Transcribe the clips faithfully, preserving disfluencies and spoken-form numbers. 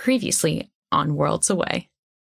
Previously on Worlds Away.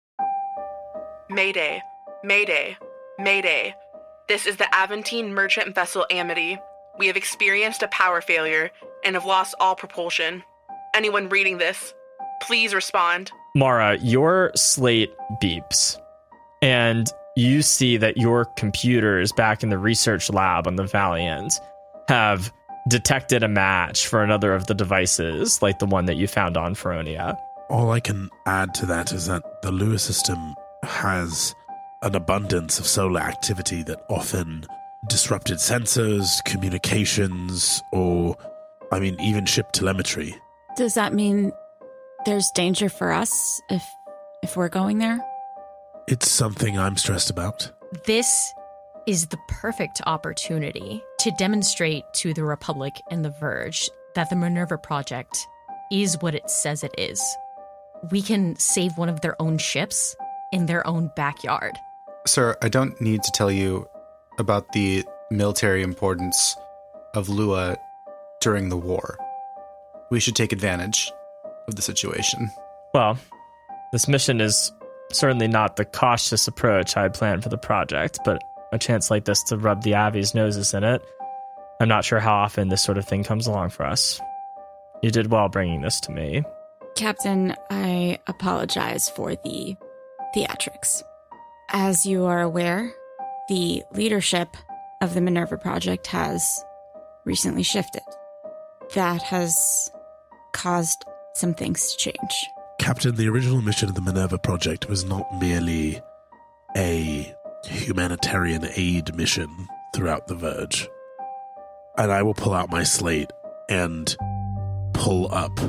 Mayday, Mayday, Mayday. This is the Aventine merchant vessel Amity. We have experienced a power failure and have lost all propulsion. Anyone reading this, please respond. Mara, your slate beeps, and you see that your computers back in the research lab on the Valiant have detected a match for another of the devices, like the one that you found on Feronia. All I can add to that is that the Lua system has an abundance of solar activity that often disrupted sensors, communications, or, I mean, even ship telemetry. Does that mean there's danger for us if if we're going there? It's something I'm stressed about. This is the perfect opportunity to demonstrate to the Republic and the Verge that the Minerva Project is what it says it is. We can save one of their own ships in their own backyard. Sir, I don't need to tell you about the military importance of Lua during the war. We should take advantage of the situation. Well, this mission is certainly not the cautious approach I had planned for the project, but a chance like this to rub the Avi's noses in it. I'm not sure how often this sort of thing comes along for us. You did well bringing this to me. Captain, I apologize for the theatrics. As you are aware, the leadership of the Minerva Project has recently shifted. That has caused some things to change. Captain, the original mission of the Minerva Project was not merely a humanitarian aid mission throughout the Verge. And I will pull out my slate and pull up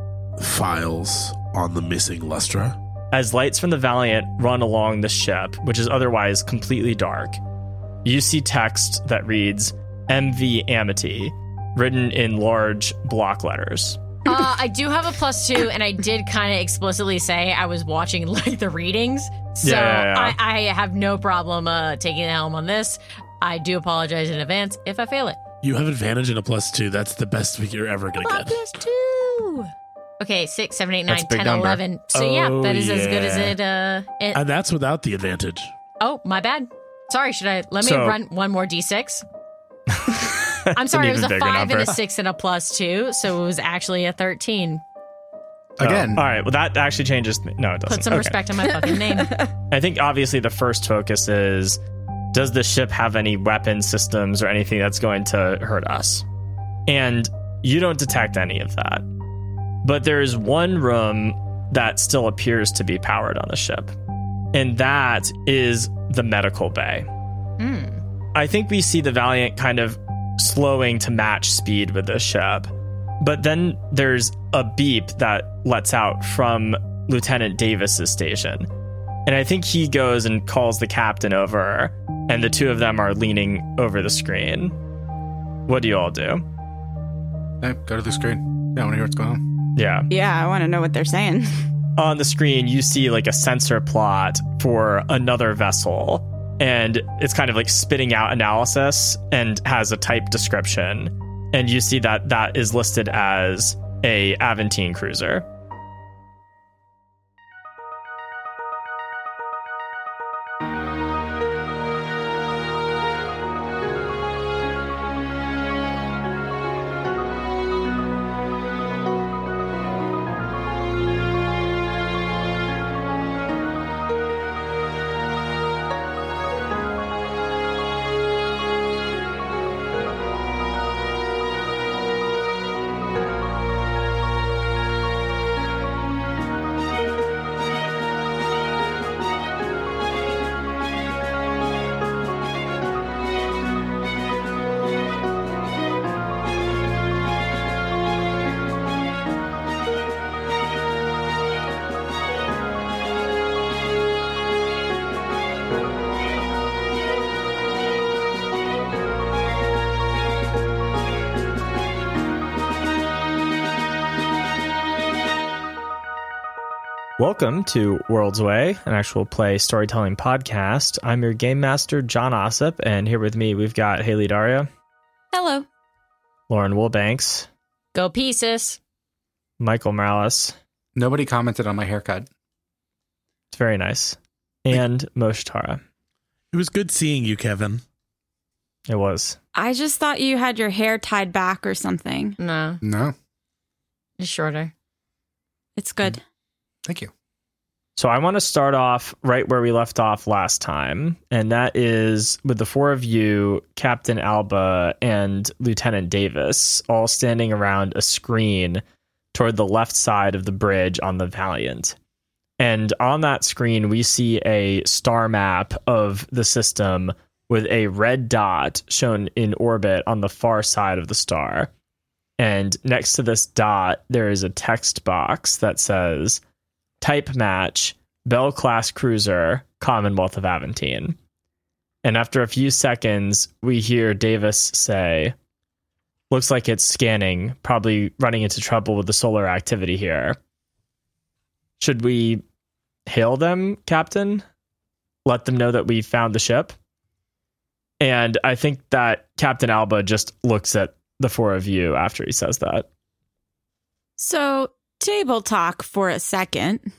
files on the missing Lustra. As lights from the Valiant run along the ship, which is otherwise completely dark, you see text that reads M V Amity, written in large block letters. Uh, I do have a plus two, and I did kind of explicitly say I was watching like the readings, so Yeah, yeah, yeah. I, I have no problem uh, taking the helm on this. I do apologize in advance if I fail it. You have advantage in a plus two. That's the best you're ever going to Uh, get. plus two. Okay, six, seven, eight, nine, That's a big ten, number. eleven. So yeah, Oh, that is as good as yeah. it. Uh, it And that's without the advantage. oh, my bad. Sorry, should I let me So- run one more d six? I'm An sorry, it was even a bigger five number. and a six and a plus two, so it was actually a thirteen. Again. Oh, all right, well, that actually changes. th- No, it doesn't. Put some Okay. respect on my fucking name. I think obviously the first focus is, does the ship have any weapon systems or anything that's going to hurt us? And you don't detect any of that. But there's one room that still appears to be powered on the ship, and that is the medical bay. Hmm. I think we see the Valiant kind of slowing to match speed with the ship. But then there's a beep that lets out from Lieutenant Davis's station. And I think he goes and calls the captain over, and the two of them are leaning over the screen. What do you all do? Hey, go to the screen. Yeah, I want to hear what's going on. Yeah. Yeah, I want to know what they're saying. On the screen, you see like a sensor plot for another vessel, and it's kind of like spitting out analysis and has a type description. And you see that that is listed as a Aventine cruiser. Welcome to Worlds Away, an actual play storytelling podcast. I'm your game master, John Ossip, and here with me we've got Haley Daria, Hello. Lauren Woolbanks, Go pieces. Michael Morales, Nobody commented on my haircut. It's very nice. And Moshtara. It was good seeing you, Kevin. It was. I just thought you had your hair tied back or something. No, No. it's shorter. It's good. Thank you. So I want to start off right where we left off last time, and that is with the four of you, Captain Alba and Lieutenant Davis, all standing around a screen toward the left side of the bridge on the Valiant. And on that screen, we see a star map of the system with a red dot shown in orbit on the far side of the star. And next to this dot, there is a text box that says, Type match, Bell class cruiser, Commonwealth of Aventine. And after a few seconds, we hear Davis say, looks like it's scanning, probably running into trouble with the solar activity here. Should we hail them, Captain? Let them know that we found the ship? And I think that Captain Alba just looks at the four of you after he says that. So, table talk for a second.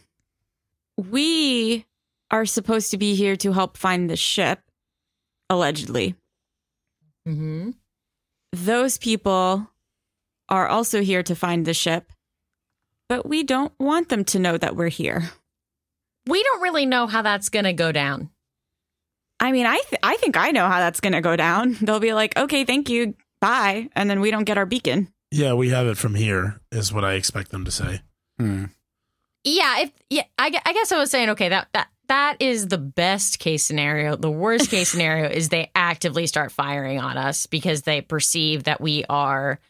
We are supposed to be here to help find the ship, allegedly. Mm-hmm. Those people are also here to find the ship, but we don't want them to know that we're here. We don't really know how that's going to go down. I mean, I th- I think I know how that's going to go down. They'll be like, okay, thank you, bye, and then we don't get our beacon. Yeah, we have it from here, is what I expect them to say. Hmm. Yeah, if yeah, I, gue- I guess I was saying, okay, that, that that is the best case scenario. The worst case scenario is they actively start firing on us because they perceive that we are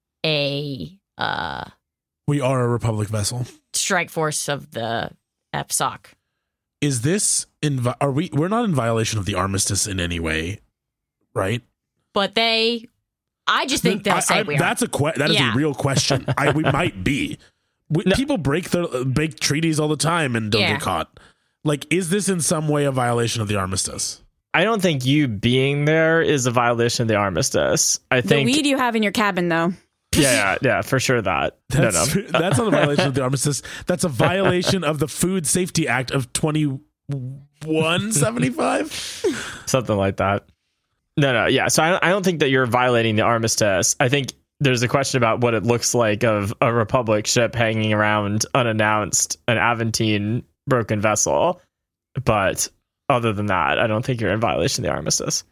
a uh, We are a Republic vessel. strike force of the F S O C. Is this in? vi- Are we? We're not in violation of the armistice in any way, right? But they, I just think they'll I- say I- we are. That's a que- That is Yeah. a real question. I, we might be. We, No. People break the break treaties all the time and don't Yeah. get caught. Like, is this in some way a violation of the armistice? I don't think you being there is a violation of the armistice. I The think, weed you have in your cabin, though. yeah, yeah, yeah, for sure that. That's, no, no. that's not a violation of the armistice. That's a violation of the Food Safety Act of twenty-one seventy-five. Something like that. No, no, yeah. So I, I don't think that you're violating the armistice. I think there's a question about what it looks like of a Republic ship hanging around unannounced, an Aventine broken vessel. But other than that, I don't think you're in violation of the armistice.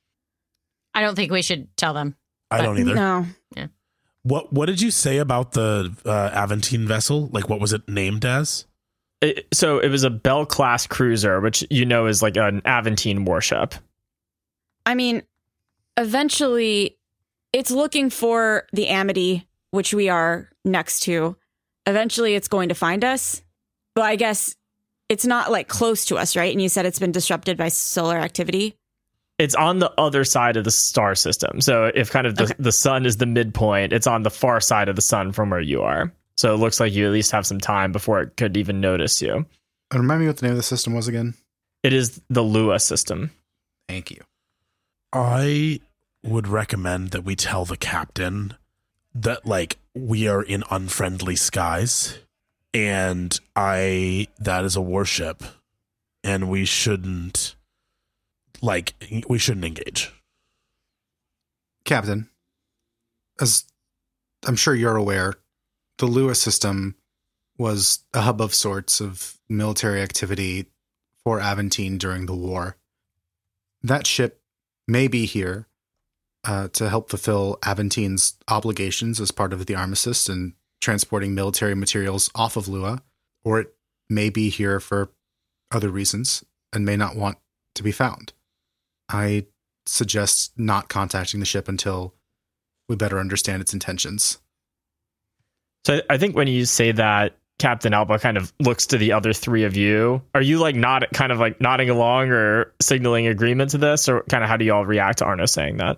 I don't think we should tell them. I don't either. No. What What did you say about the uh, Aventine vessel? Like, what was it named as? It, so it was a Bell class cruiser, which you know is like an Aventine warship. I mean, eventually, it's looking for the Amity, which we are next to. Eventually, it's going to find us. But I guess it's not like close to us, right? And you said it's been disrupted by solar activity. It's on the other side of the star system. So if kind of the, Okay. the sun is the midpoint, it's on the far side of the sun from where you are. So it looks like you at least have some time before it could even notice you. And remind me what the name of the system was again? It is the Lua system. Thank you. I would recommend that we tell the captain that, like, we are in unfriendly skies, and I that is a warship, and we shouldn't, like, we shouldn't engage. Captain, as I'm sure you're aware, the Lua system was a hub of sorts of military activity for Aventine during the war. That ship may be here uh, to help fulfill Aventine's obligations as part of the armistice and transporting military materials off of Lua, or it may be here for other reasons and may not want to be found. I suggest not contacting the ship until we better understand its intentions. So I think when you say that, Captain Alba kind of looks to the other three of you. Are you like not kind of like nodding along or signaling agreement to this, or kind of how do you all react to Arno saying that?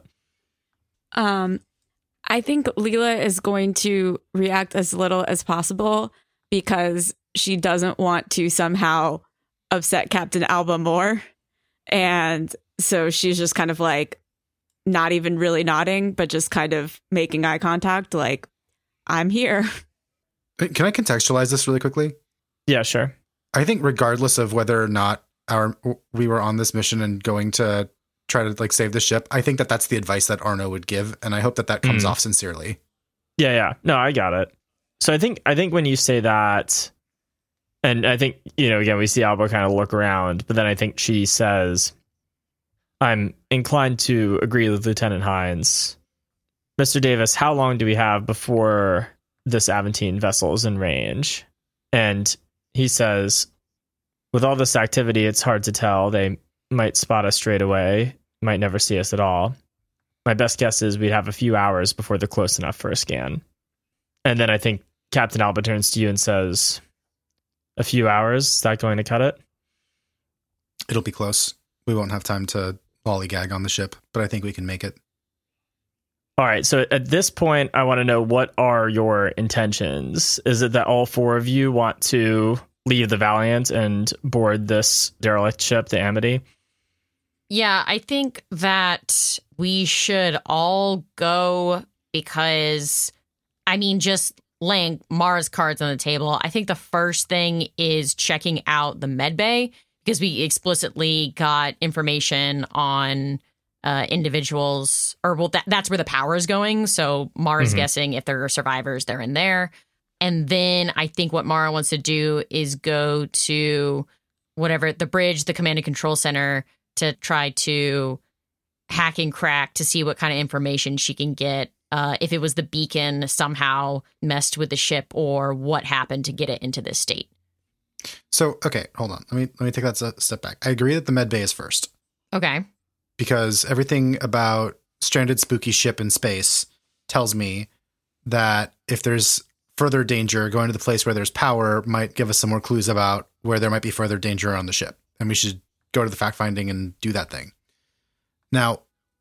Um, I think Leela is going to react as little as possible because she doesn't want to somehow upset Captain Alba more. And so she's just kind of like not even really nodding, but just kind of making eye contact like, I'm here. Can I contextualize this really quickly? Yeah, sure. I think regardless of whether or not our we were on this mission and going to try to like save the ship, I think that that's the advice that Arno would give, and I hope that that comes Mm. off sincerely. Yeah, yeah. No, I got it. So I think I think when you say that, and I think, you know, again, we see Alba kind of look around, but then I think she says, I'm inclined to agree with Lieutenant Hines. Mister Davis, how long do we have before this Aventine vessel is in range? And he says, with all this activity, it's hard to tell. They might spot us straight away, might never see us at all. My best guess is we'd have a few hours before they're close enough for a scan. And then I think Captain Alba turns to you and says, a few hours, is that going to cut it? It'll be close. We won't have time to lollygag on the ship, but I think we can make it. All right, so at this point, I want to know, what are your intentions? Is it that all four of you want to leave the Valiant and board this derelict ship, the Amity? Yeah, I think that we should all go because, I mean, just laying Mara's cards on the table, I think the first thing is checking out the med bay, because we explicitly got information on uh, individuals, or well, that, that's where the power is going. So Mara's Mhm. guessing if there are survivors, they're in there. And then I think what Mara wants to do is go to whatever, the bridge, the command and control center, to try to hack and crack to see what kind of information she can get. Uh, if it was the beacon somehow messed with the ship, or what happened to get it into this state. So, okay, hold on. Let me let me take that a step back. I agree that the med bay is first, Okay. because everything about stranded spooky ship in space tells me that if there's further danger, going to the place where there's power might give us some more clues about where there might be further danger on the ship. And we should go to the fact finding and do that thing. Now,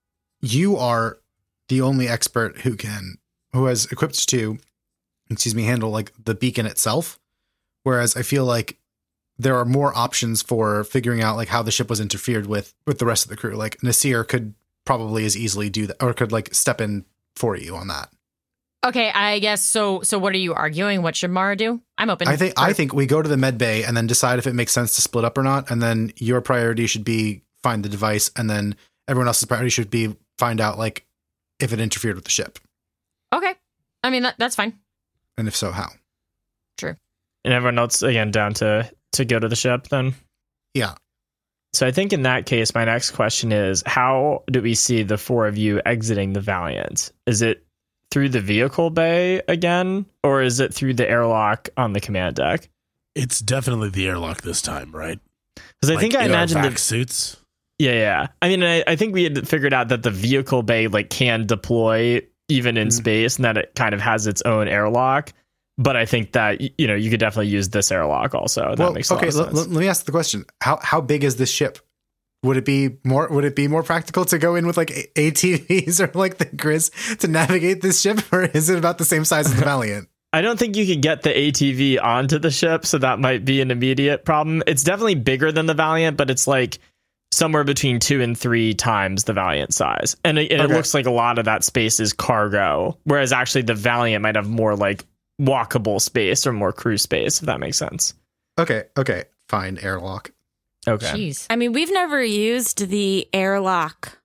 you are the only expert who can, who has equipped to, excuse me, handle like the beacon itself. Whereas I feel like there are more options for figuring out like how the ship was interfered with, with the rest of the crew. Like Nasir could probably as easily do that, or could like step in for you on that. Okay, I guess so. So what are you arguing? What should Mara do? I'm open. I think for- I think we go to the med bay and then decide if it makes sense to split up or not. And then your priority should be find the device, and then everyone else's priority should be find out like if it interfered with the ship, Okay. I mean, that, that's fine. and if so, how. True. And everyone else, again, down to, to go to the ship then? Yeah. So I think in that case, my next question is, how do we see the four of you exiting the Valiant? Is it through the vehicle bay again, or is it through the airlock on the command deck? It's definitely the airlock this time, right? Because I Like, think I in our imagined vac the suits. yeah, yeah. I mean, I, I think we had figured out that the vehicle bay like can deploy even in Mhm. space, and that it kind of has its own airlock. But I think that y- you know you could definitely use this airlock also. That Well, makes a okay. lot of L- sense. l- let me ask the question: How how big is this ship? Would it be more? Would it be more practical to go in with like A- ATVs or like the Grizz to navigate this ship, or is it about the same size as the Valiant? I don't think you could get the A T V onto the ship, so that might be an immediate problem. It's definitely bigger than the Valiant, but it's like somewhere between two and three times the Valiant size. And, it, and Okay. it looks like a lot of that space is cargo, whereas actually the Valiant might have more like walkable space or more crew space, if that makes sense. Okay, okay, fine. Airlock. Okay. Jeez. I mean, we've never used the airlock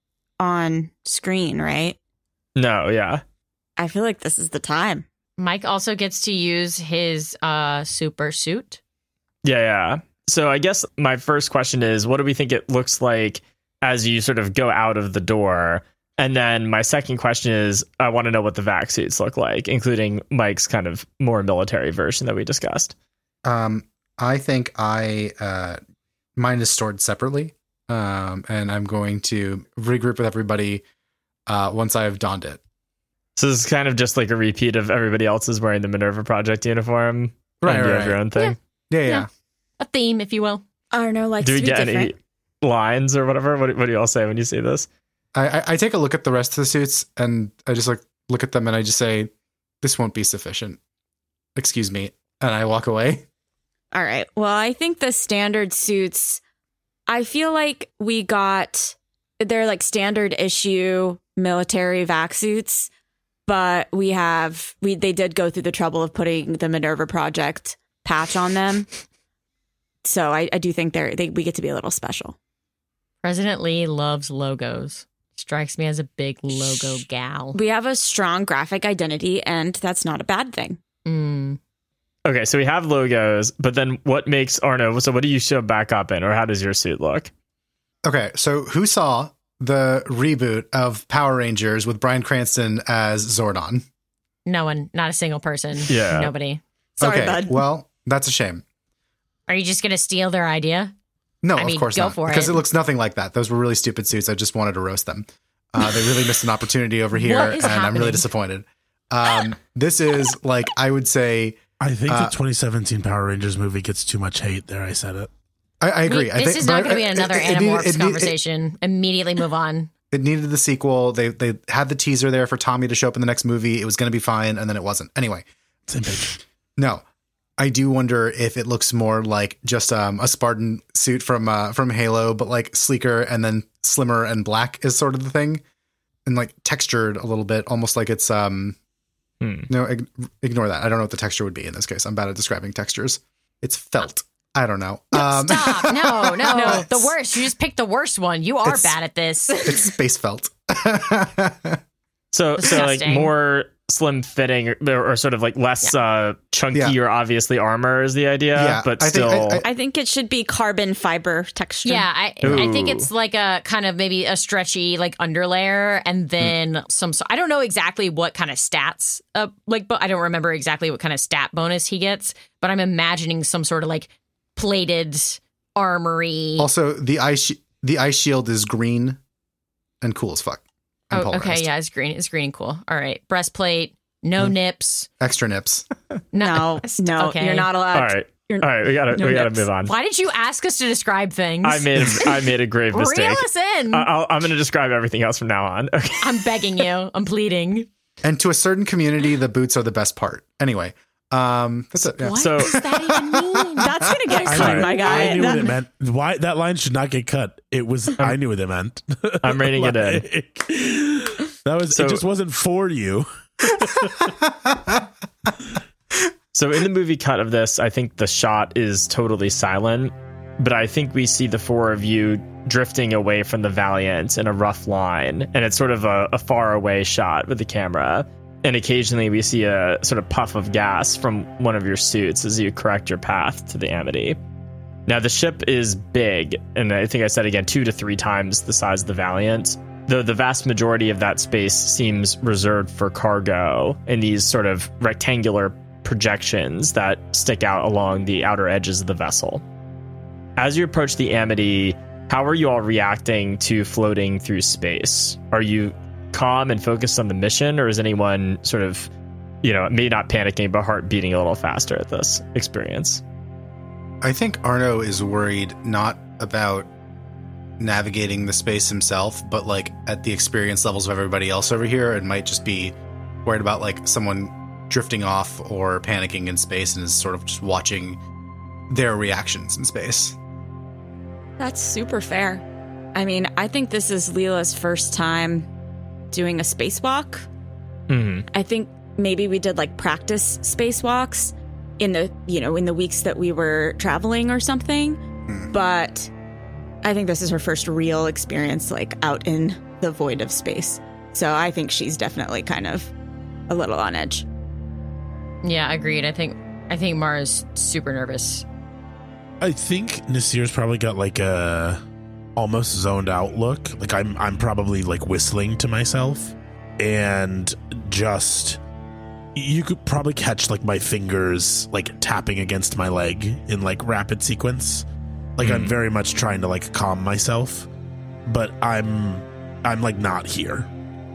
on screen, right? No, yeah. I feel like this is the time. Mike also gets to use his uh, super suit. Yeah, yeah. So I guess my first question is, what do we think it looks like as you sort of go out of the door? And then my second question is, I want to know what the vac suits look like, including Mike's kind of more military version that we discussed. Um, I think I uh, mine is stored separately, um, and I'm going to regroup with everybody uh, once I have donned it. So this is kind of just like a repeat of everybody else is wearing the Minerva Project uniform. Right, and you right, have your right. own thing. Yeah, yeah. Yeah. A theme, if you will. Arno likes Do we to be get different. any lines or whatever? What, what do you all say when you see this? I, I, I take a look at the rest of the suits, and I just like look at them, and I just say, "This won't be sufficient." Excuse me, and I walk away. All right. Well, I think the standard suits, I feel like we got, they're like standard issue military vac suits. but we have we they did go through the trouble of putting the Minerva Project patch on them. So I, I do think they're they we get to be a little special. President Lee loves logos. Strikes me as a big logo gal. We have a strong graphic identity, and that's not a bad thing. Mm. Okay, so we have logos, but then what makes Arno? So what do you show back up in, or how does your suit look? Okay, so who saw the reboot of Power Rangers with Bryan Cranston as Zordon? No one, not a single person. Yeah. Nobody. Sorry, okay, bud. Well, that's a shame. Are you just going to steal their idea? No, I of mean, course go not. for Because it. it looks nothing like that. Those were really stupid suits. I just wanted to roast them. Uh, they really missed an opportunity over here, What and is I'm happening? really disappointed. Um, this is like, I would say, I think Uh, the twenty seventeen Power Rangers movie gets too much hate. There, I said it. I, I agree. We- I this think, is not but going to be I- another it- it needed- Animorphs it need- conversation. Immediately move on. It, it needed the sequel. They they had the teaser there for Tommy to show up in the next movie. It was going to be fine, and then it wasn't. Anyway, Same page. no. I do wonder if it looks more like just um, a Spartan suit from uh, from Halo, but like sleeker and then slimmer and black is sort of the thing, and like textured a little bit, almost like it's um. Hmm. No, ig- ignore that. I don't know what the texture would be in this case. I'm bad at describing textures. It's felt. I don't know. Um, Stop. No, no. No, the worst. You just picked the worst one. You are It's- bad at this. it's space felt. So, so like Disgusting. more slim fitting, or, or sort of like less uh, chunky Yeah. or obviously armor is the idea, Yeah, but I think- still. I- I think it should be carbon fiber texture. Yeah, I I think Ooh. it's like a kind of maybe a stretchy like underlayer, and then some. So I don't know exactly what kind of stats. Uh, like, but I don't remember exactly what kind of stat bonus he gets. But I'm imagining some sort of like plated armory. Also, the ice sh- the ice shield is green and cool as fuck. And Oh, okay, polarized. yeah, it's green. It's green and cool. All right, breastplate, no Hmm. nips. Extra nips. No, no, Okay. you're not allowed. all right, You're, all right, we gotta no we gotta nips. move on. Why did you ask us to describe things? I made a, I made a grave mistake. Reel us in. I- I'll, I'm going to describe everything else from now on. Okay. I'm begging you. I'm pleading. And to a certain community, the boots are the best part. Anyway, um, that's it. Yeah. What So- does that even mean? That's gonna get I, cut, knew- my guy. I knew That- what it meant. Why that line should not get cut. It was. I knew what it meant. I'm reining it in. in. That was. So- it just wasn't for you. So in the movie cut of this, I think the shot is totally silent, but I think we see the four of you drifting away from the Valiant in a rough line, and it's sort of a, a far away shot with the camera. And occasionally we see a sort of puff of gas from one of your suits as you correct your path to the Amity. Now the ship is big, and I think I said again, two to three times the size of the Valiant. Though the vast majority of that space seems reserved for cargo in these sort of rectangular projections that stick out along the outer edges of the vessel. As you approach the Amity, how are you all reacting to floating through space? Are you calm and focused on the mission, or is anyone sort of, you know, maybe not panicking, but heart beating a little faster at this experience? I think Arno is worried not about navigating the space himself, but like at the experience levels of everybody else over here, and might just be worried about like someone drifting off or panicking in space, and is sort of just watching their reactions in space. That's super fair. I mean, I think this is Leela's first time doing a spacewalk. Mm-hmm. I think maybe we did like practice spacewalks in the, you know, in the weeks that we were traveling or something. Hmm. But I think this is her first real experience like out in the void of space. So I think she's definitely kind of a little on edge. Yeah, agreed. I think I think Mara's super nervous. I think Nasir's probably got like a almost zoned out look. Like I'm I'm probably like whistling to myself, and just you could probably catch like my fingers like tapping against my leg in like rapid sequence. Like I'm Mhm. very much trying to like calm myself, but I'm I'm like not here.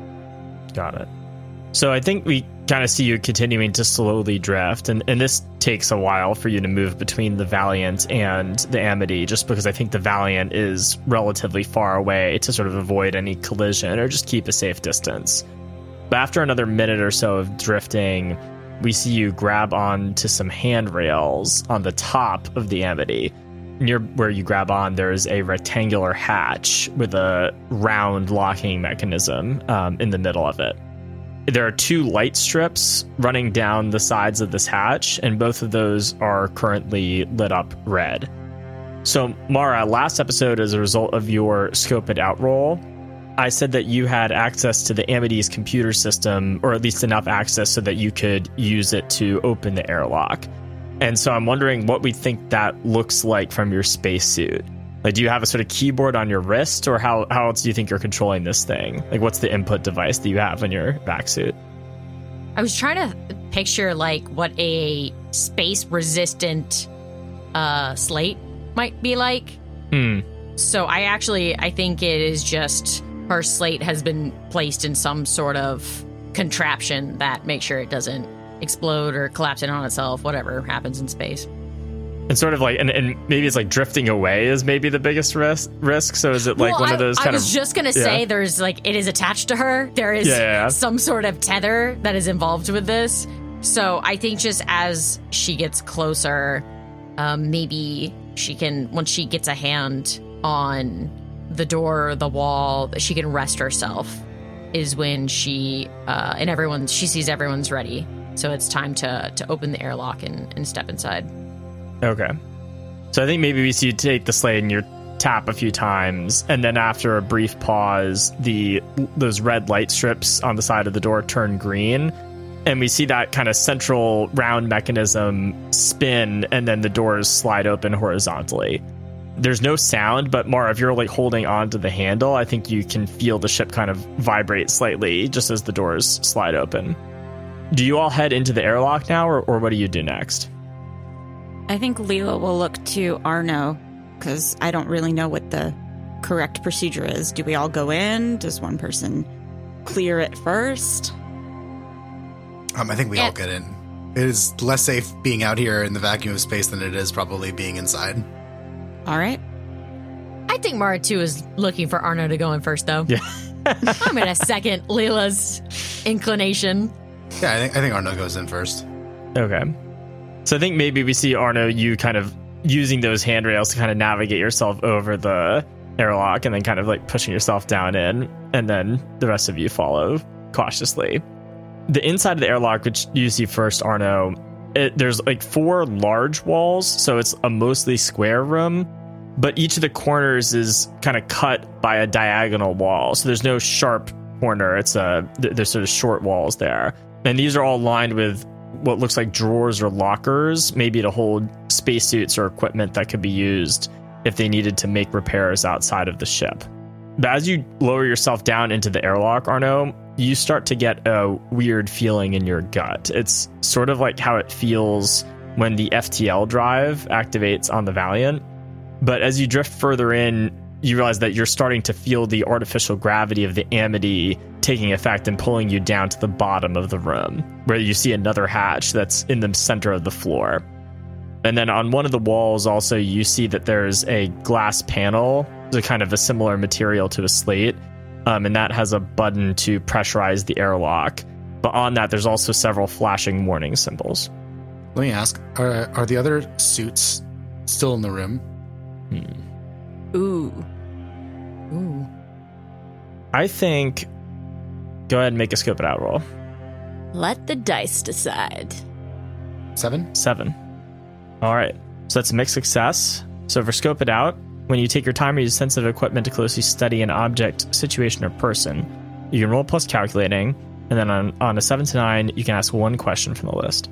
Got it. So I think we kind of see you continuing to slowly drift, and, and this takes a while for you to move between the Valiant and the Amity, just because I think the Valiant is relatively far away to sort of avoid any collision or just keep a safe distance. But after another minute or so of drifting, we see you grab on to some handrails on the top of the Amity. Near where you grab on, there's a rectangular hatch with a round locking mechanism um, in the middle of it. there are two light strips running down the sides of this hatch, and both of those are currently lit up red. So, Mara, last episode, as a result of your scope it out roll, I said that you had access to the Amity's computer system, or at least enough access so that you could use it to open the airlock. And so I'm wondering what we think that looks like from your spacesuit. Like, do you have a sort of keyboard on your wrist, or how, how else do you think you're controlling this thing? Like, what's the input device that you have in your back suit? I was trying to picture, like, what a space-resistant uh, slate might be like. Hmm. So I actually, I think it is just her slate has been placed in some sort of contraption that makes sure it doesn't explode or collapse in on itself, whatever happens in space. And sort of like, and, and maybe it's like drifting away is maybe the biggest risk. risk. So is it like well, one I, of those kind of... I was just going to yeah. say there's like, it is attached to her. There is yeah, yeah, yeah. some sort of tether that is involved with this. So I think just as she gets closer, um, maybe she can, once she gets a hand on the door or the wall, she can rest herself is when she, uh, and everyone, she sees everyone's ready. So it's time to, to open the airlock and, and step inside. Okay. So I think maybe we see you take the slate and you tap a few times, and then after a brief pause, the those red light strips on the side of the door turn green, and we see that kind of central round mechanism spin, and then the doors slide open horizontally. There's no sound, but Mara, if you're like holding onto the handle, I think you can feel the ship kind of vibrate slightly just as the doors slide open. Do you all head into the airlock now, or, or what do you do next? I think Leela will look to Arno, because I don't really know what the correct procedure is. Do we all go in? Does one person clear it first? Um, I think we Yeah. all get in. It is less safe being out here in the vacuum of space than it is probably being inside. All right. I think Mara too is looking for Arno to go in first, though. Yeah. I'm going to second Leela's inclination. Yeah, I think I think Arno goes in first. Okay. So I think maybe we see, Arno, you kind of using those handrails to kind of navigate yourself over the airlock and then kind of like pushing yourself down in, and then the rest of you follow cautiously. The inside of the airlock, which you see first, Arno, it, there's like four large walls, so it's a mostly square room, but each of the corners is kind of cut by a diagonal wall, so there's no sharp corner. It's a there's sort of short walls there, and these are all lined with what looks like drawers or lockers, maybe to hold spacesuits or equipment that could be used if they needed to make repairs outside of the ship. But as you lower yourself down into the airlock, Arno, you start to get a weird feeling in your gut. It's sort of like how it feels when the F T L drive activates on the Valiant. But as you drift further in, you realize that you're starting to feel the artificial gravity of the Amity taking effect and pulling you down to the bottom of the room, where you see another hatch that's in the center of the floor. And then on one of the walls also, you see that there's a glass panel, a kind of a similar material to a slate, um, and that has a button to pressurize the airlock. But on that, there's also several flashing warning symbols. Let me ask, are, are the other suits still in the room? Hmm. Ooh. Ooh. I think... Go ahead and make a scope it out roll. Let the dice decide. Seven? Seven. All right. So that's a mixed success. So for scope it out, when you take your time or use sensitive equipment to closely study an object, situation, or person, you can roll plus calculating, and then on, on a seven to nine, you can ask one question from the list.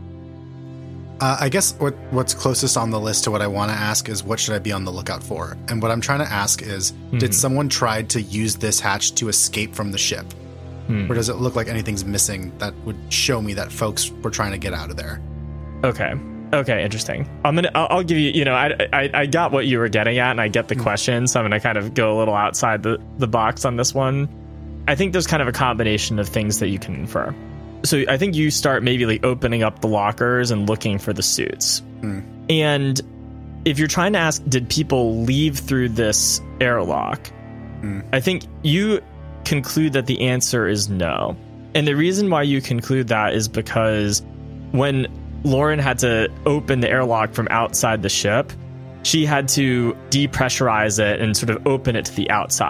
Uh, I guess what what's closest on the list to what I want to ask is what should I be on the lookout for? And what I'm trying to ask is, Mm-hmm. did someone try to use this hatch to escape from the ship? Hmm. Or does it look like anything's missing that would show me that folks were trying to get out of there? Okay. Okay, interesting. I'm gonna. I'll, I'll give you. You know, I, I I got what you were getting at, and I get the question. So I'm gonna kind of go a little outside the the box on this one. I think there's kind of a combination of things that you can infer. So I think you start maybe like opening up the lockers and looking for the suits. Hmm. And if you're trying to ask, did people leave through this airlock? Hmm. I think you conclude that the answer is no. And the reason why you conclude that is because when Lauren had to open the airlock from outside the ship, she had to depressurize it and sort of open it to the outside.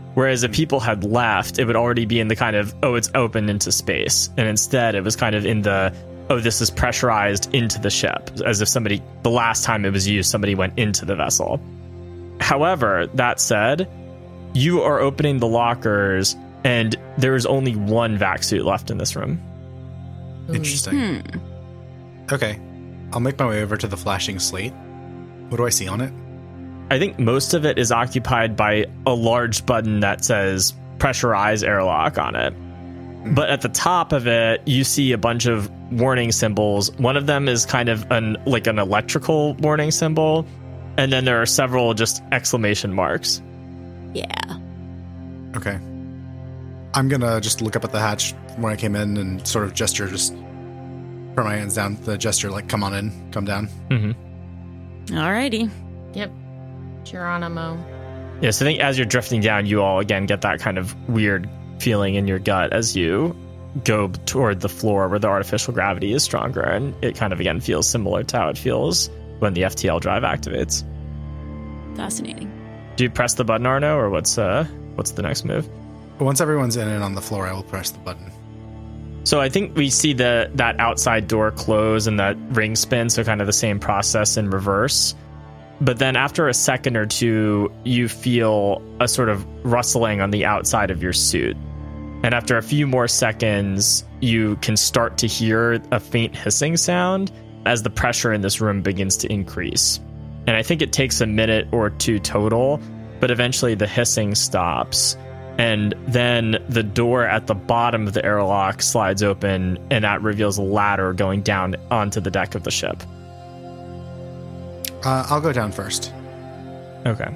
Whereas if people had left, it would already be in the kind of, oh, it's open into space. And instead, it was kind of in the, oh, this is pressurized into the ship, as if somebody, the last time it was used, somebody went into the vessel. However, that said, you are opening the lockers, and there is only one vac suit left in this room. Interesting. Hmm. Okay. I'll make my way over to the flashing slate. What do I see on it? I think most of it is occupied by a large button that says pressurize airlock on it. But at the top of it, you see a bunch of warning symbols. One of them is kind of an like an electrical warning symbol. And then there are several just exclamation marks. Yeah. Okay. I'm going to just look up at the hatch when I came in and sort of gesture, just put my hands down, the gesture like, come on in, come down. Mm-hmm. Alrighty. Yep. Geronimo. Yeah, so I think as you're drifting down, you all again get that kind of weird feeling in your gut as you go toward the floor where the artificial gravity is stronger, and it kind of again feels similar to how it feels when the F T L drive activates. Fascinating. Do you press the button, Arno, or what's uh what's the next move? Once everyone's in and on the floor, I will press the button. So I think we see the that outside door close and that ring spin, so kind of the same process in reverse. But then after a second or two, you feel a sort of rustling on the outside of your suit. And after a few more seconds, you can start to hear a faint hissing sound as the pressure in this room begins to increase. And I think it takes a minute or two total, but eventually the hissing stops. And then the door at the bottom of the airlock slides open, and that reveals a ladder going down onto the deck of the ship. Uh, I'll go down first. Okay.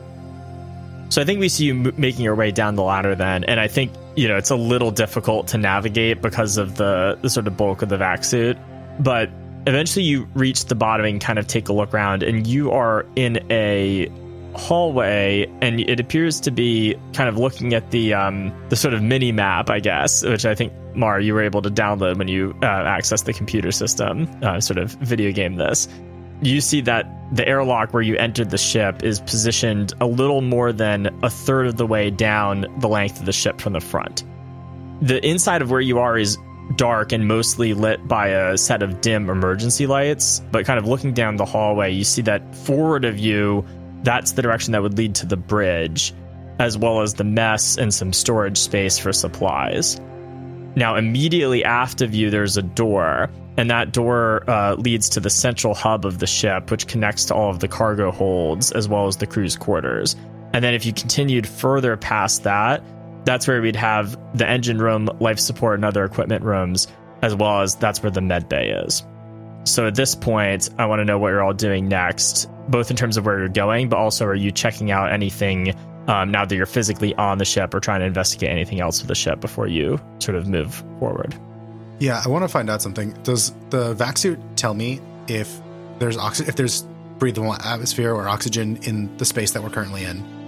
So I think we see you m- making your way down the ladder then, and I think, you know, it's a little difficult to navigate because of the, the sort of bulk of the vac suit, but eventually you reach the bottom and kind of take a look around, and you are in a hallway, and it appears to be kind of looking at the um, the sort of mini map, I guess, which I think, Mar, you were able to download when you uh, accessed the computer system, uh, sort of video game this. You see that the airlock where you entered the ship is positioned a little more than a third of the way down the length of the ship from the front. The inside of where you are is dark and mostly lit by a set of dim emergency lights, but kind of looking down the hallway, you see that forward of you, that's the direction that would lead to the bridge, as well as the mess and some storage space for supplies. Now, immediately aft of you, there's a door, and that door uh, leads to the central hub of the ship, which connects to all of the cargo holds, as well as the crew's quarters. And then if you continued further past that, that's where we'd have the engine room, life support, and other equipment rooms, as well as that's where the med bay is. So at this point, I want to know what you're all doing next, both in terms of where you're going, but also are you checking out anything um, now that you're physically on the ship, or trying to investigate anything else with the ship before you sort of move forward? Yeah, I want to find out something. Does the vac suit tell me if there's oxy- if there's breathable atmosphere or oxygen in the space that we're currently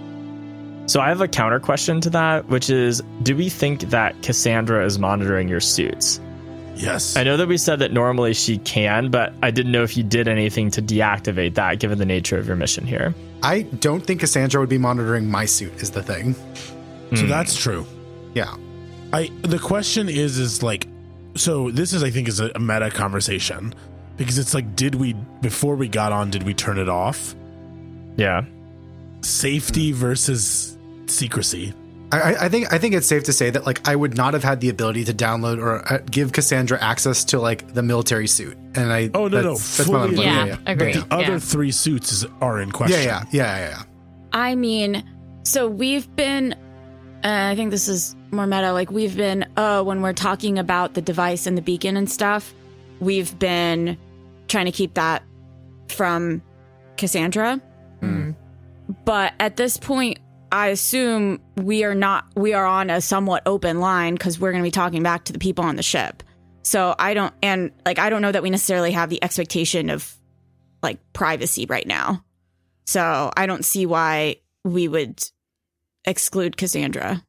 in? So I have a counter question to that, which is, do we think that Cassandra is monitoring your suits? Yes. I know that we said that normally she can, but I didn't know if you did anything to deactivate that, given the nature of your mission here. I don't think Cassandra would be monitoring my suit, is the thing. So Hmm. that's true. Yeah. I the question is is like, so this is I think is a, a meta conversation, because it's like, did we before we got on, did we turn it off? Yeah. Safety versus secrecy. I, I think I think it's safe to say that like I would not have had the ability to download or uh, give Cassandra access to like the military suit, and I Oh, no, no, that's, that's my fully- Yeah, yeah, agree. The other Yeah. three suits is, are in yeah, question. yeah, yeah, yeah, yeah. I mean, so we've been, uh, I think this is more meta, like we've been, uh, when we're talking about the device and the beacon and stuff, we've been trying to keep that from Cassandra. Mm. But at this point, I assume we are not, we are on a somewhat open line because we're going to be talking back to the people on the ship. So I don't, and like, I don't know that we necessarily have the expectation of like privacy right now. So I don't see why we would exclude Cassandra.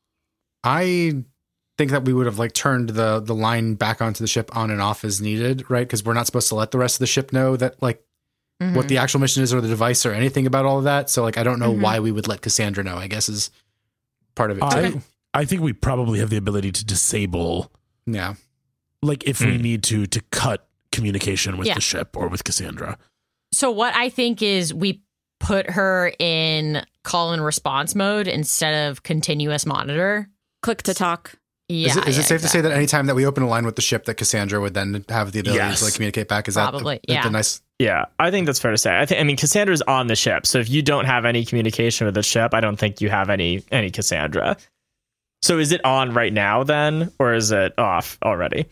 I think that we would have like turned the the line back onto the ship on and off as needed, right? Because we're not supposed to let the rest of the ship know that like Mhm. what the actual mission is or the device or anything about all of that. So like I don't know Mhm. why we would let Cassandra know, I guess is part of it I, too. I think we probably have the ability to disable, Yeah. like if Hmm. we need to, to cut communication with Yeah. the ship or with Cassandra. So what I think is we put her in call and response mode instead of continuous monitor. Click to talk. Yeah. is it, is yeah, it safe to say exactly. that anytime that we open a line with the ship, that Cassandra would then have the ability Yes. to like communicate back? Is Probably, that the, yeah. the nice? Yeah, I think that's fair to say. I think I mean Cassandra's on the ship, so if you don't have any communication with the ship, I don't think you have any any Cassandra. So is it on right now then, or is it off already?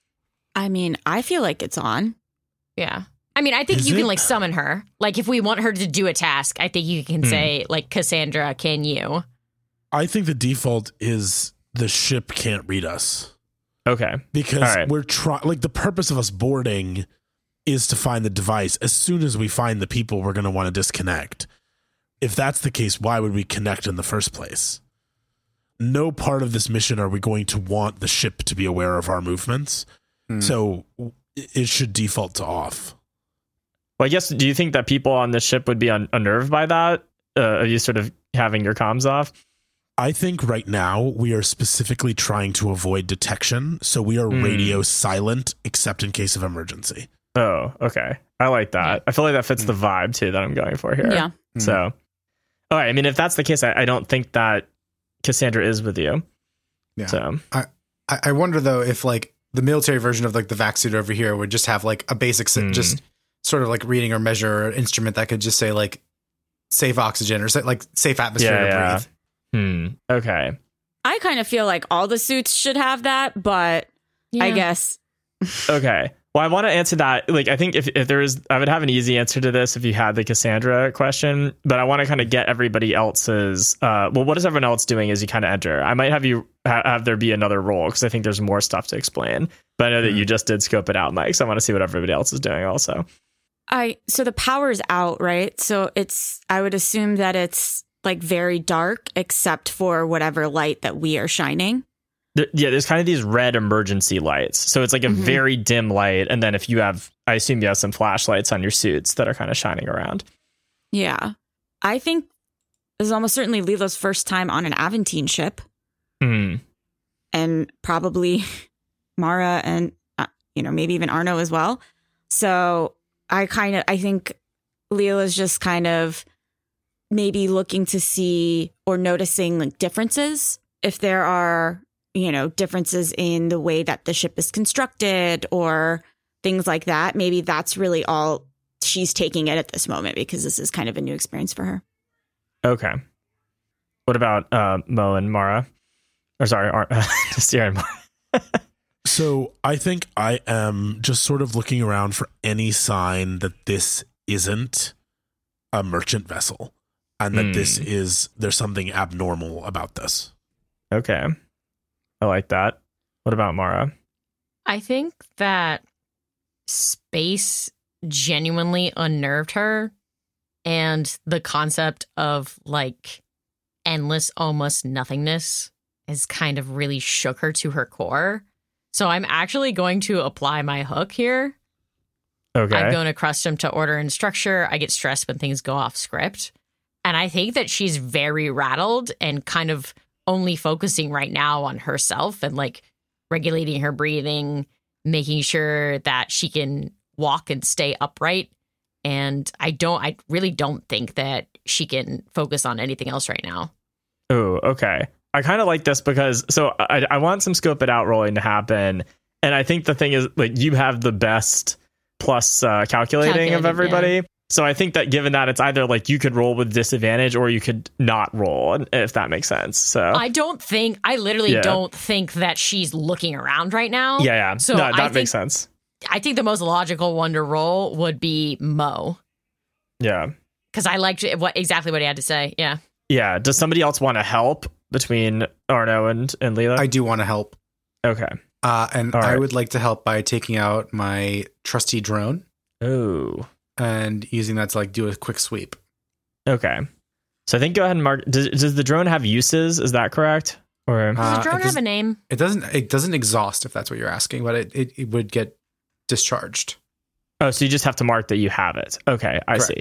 I mean, I feel like it's on. Yeah. I mean, I think Is you it? can like summon her. Like if we want her to do a task, I think you can Hmm. say like, Cassandra, can you? I think the default is the ship can't read us Okay. because All right. we're trying, like the purpose of us boarding is to find the device. As soon as we find the people, we're going to want to disconnect. If that's the case, why would we connect in the first place? No part of this mission are we going to want the ship to be aware of our movements. Hmm. So it should default to off. Well, I guess, do you think that people on the ship would be un- unnerved by that? Uh, are you sort of having your comms off? I think right now we are specifically trying to avoid detection. So we are Hmm. radio silent except in case of emergency. Oh, okay. I like that. I feel like that fits the vibe too that I'm going for here. Yeah. So, all right. I mean, if that's the case, I, I don't think that Cassandra is with you. Yeah. So, I, I wonder though if like the military version of like the vac suit over here would just have like a basic, si- Hmm. just sort of like reading or measure instrument that could just say like safe oxygen or say, like safe atmosphere Yeah, to yeah. breathe. hmm. Okay. I kind of feel like all the suits should have that, but I Yeah. guess Okay. Well, I want to answer that. Like, I think if, if there is, I would have an easy answer to this if you had the Cassandra question, but I want to kind of get everybody else's. Uh, well, what is everyone else doing as you kind of enter? I might have you ha- have there be another role because I think there's more stuff to explain. But I know that you just did scope it out, Mike. So I want to see what everybody else is doing also. I so the power's out, right? So it's I would assume that it's like very dark except for whatever light that we are shining. There, yeah, there's kind of these red emergency lights. So it's like a Mhm. very dim light. And then if you have, I assume you have some flashlights on your suits that are kind of shining around. Yeah. I think this is almost certainly Lila's first time on an Aventine ship, Hmm. and probably Mara and uh, you know, maybe even Arno as well. So I kind of I think Lila's just kind of maybe looking to see or noticing like differences, if there are, you know, differences in the way that the ship is constructed or things like that. Maybe that's really all she's taking it at this moment because this is kind of a new experience for her. Okay. What about uh, Mo and Mara? Or sorry, Ar- Sierra and Mara. So I think I am just sort of looking around for any sign that this isn't a merchant vessel and that Hmm. this is, there's something abnormal about this. Okay. I like that. What about Mara? I think that space genuinely unnerved her, and the concept of like endless, almost nothingness has kind of really shook her to her core. So I'm actually going to apply my hook here. Okay. I've grown accustomed to order and structure. I get stressed when things go off script. And I think that she's very rattled and kind of only focusing right now on herself and like regulating her breathing, making sure that she can walk and stay upright. And I don't, I really don't think that she can focus on anything else right now. Oh, okay. I kind of like this because so I, I want some scope it out rolling to happen. And I think the thing is, like, you have the best plus uh, calculating Calculating, of everybody. yeah. So I think that given that it's either like you could roll with disadvantage or you could not roll, if that makes sense. So I don't think, I literally Yeah. don't think that she's looking around right now. yeah, yeah. So no, I that think- makes sense. I think the most logical one to roll would be Mo. Yeah. Because I liked what exactly what he had to say. Yeah. Yeah. Does somebody else want to help between Arno and, and Leela? I do want to help. okay. Uh, and All I right. would like to help by taking out my trusty drone Oh, and using that to like do a quick sweep. okay. So I think go ahead and mark. Does, does the drone have uses? Is that correct? Or Does Uh, the drone it have does- a name? It doesn't it doesn't exhaust if that's what you're asking, but it, it, it would get discharged. oh, so you just have to mark that you have it. Okay, I see. Correct.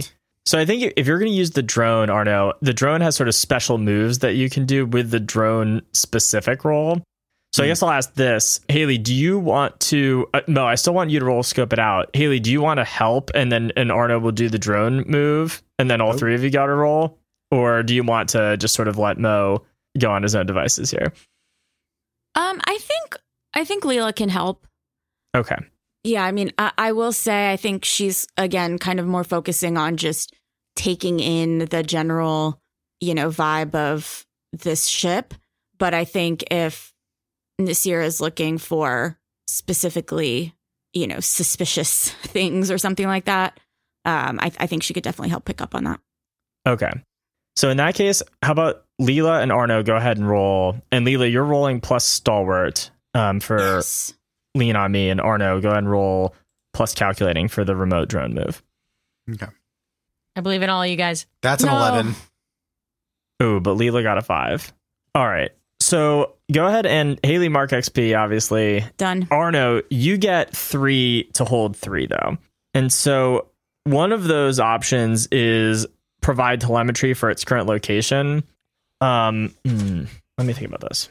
So I think if you're going to use the drone, Arno, the drone has sort of special moves that you can do with the drone specific roll. So mm. I guess I'll ask this. Haley, do you want to... Uh, no, I still want you to roll scope it out. Haley, do you want to help and then and Arno will do the drone move and then all oh. three of you got to roll? Or do you want to just sort of let Mo go on his own devices here? Um, I think I think Leela can help. Okay. Yeah, I mean, I, I will say I think she's, again, kind of more focusing on just taking in the general, you know, vibe of this ship. But I think if Nasir is looking for specifically, you know, suspicious things or something like that, um, I, I think she could definitely help pick up on that. Okay. So in that case, how about Leela and Arno go ahead and roll. And Leela, you're rolling plus stalwart um, for... Yes. Lean on me, and Arno, go ahead and roll plus calculating for the remote drone move. Okay. I believe in all you guys. That's an no. eleven. Ooh, but Leela got a five. All right. So go ahead and Haley mark X P, obviously. Done. Arno, you get three to hold three, though. And so one of those options is provide telemetry for its current location. Um, hmm, let me think about this.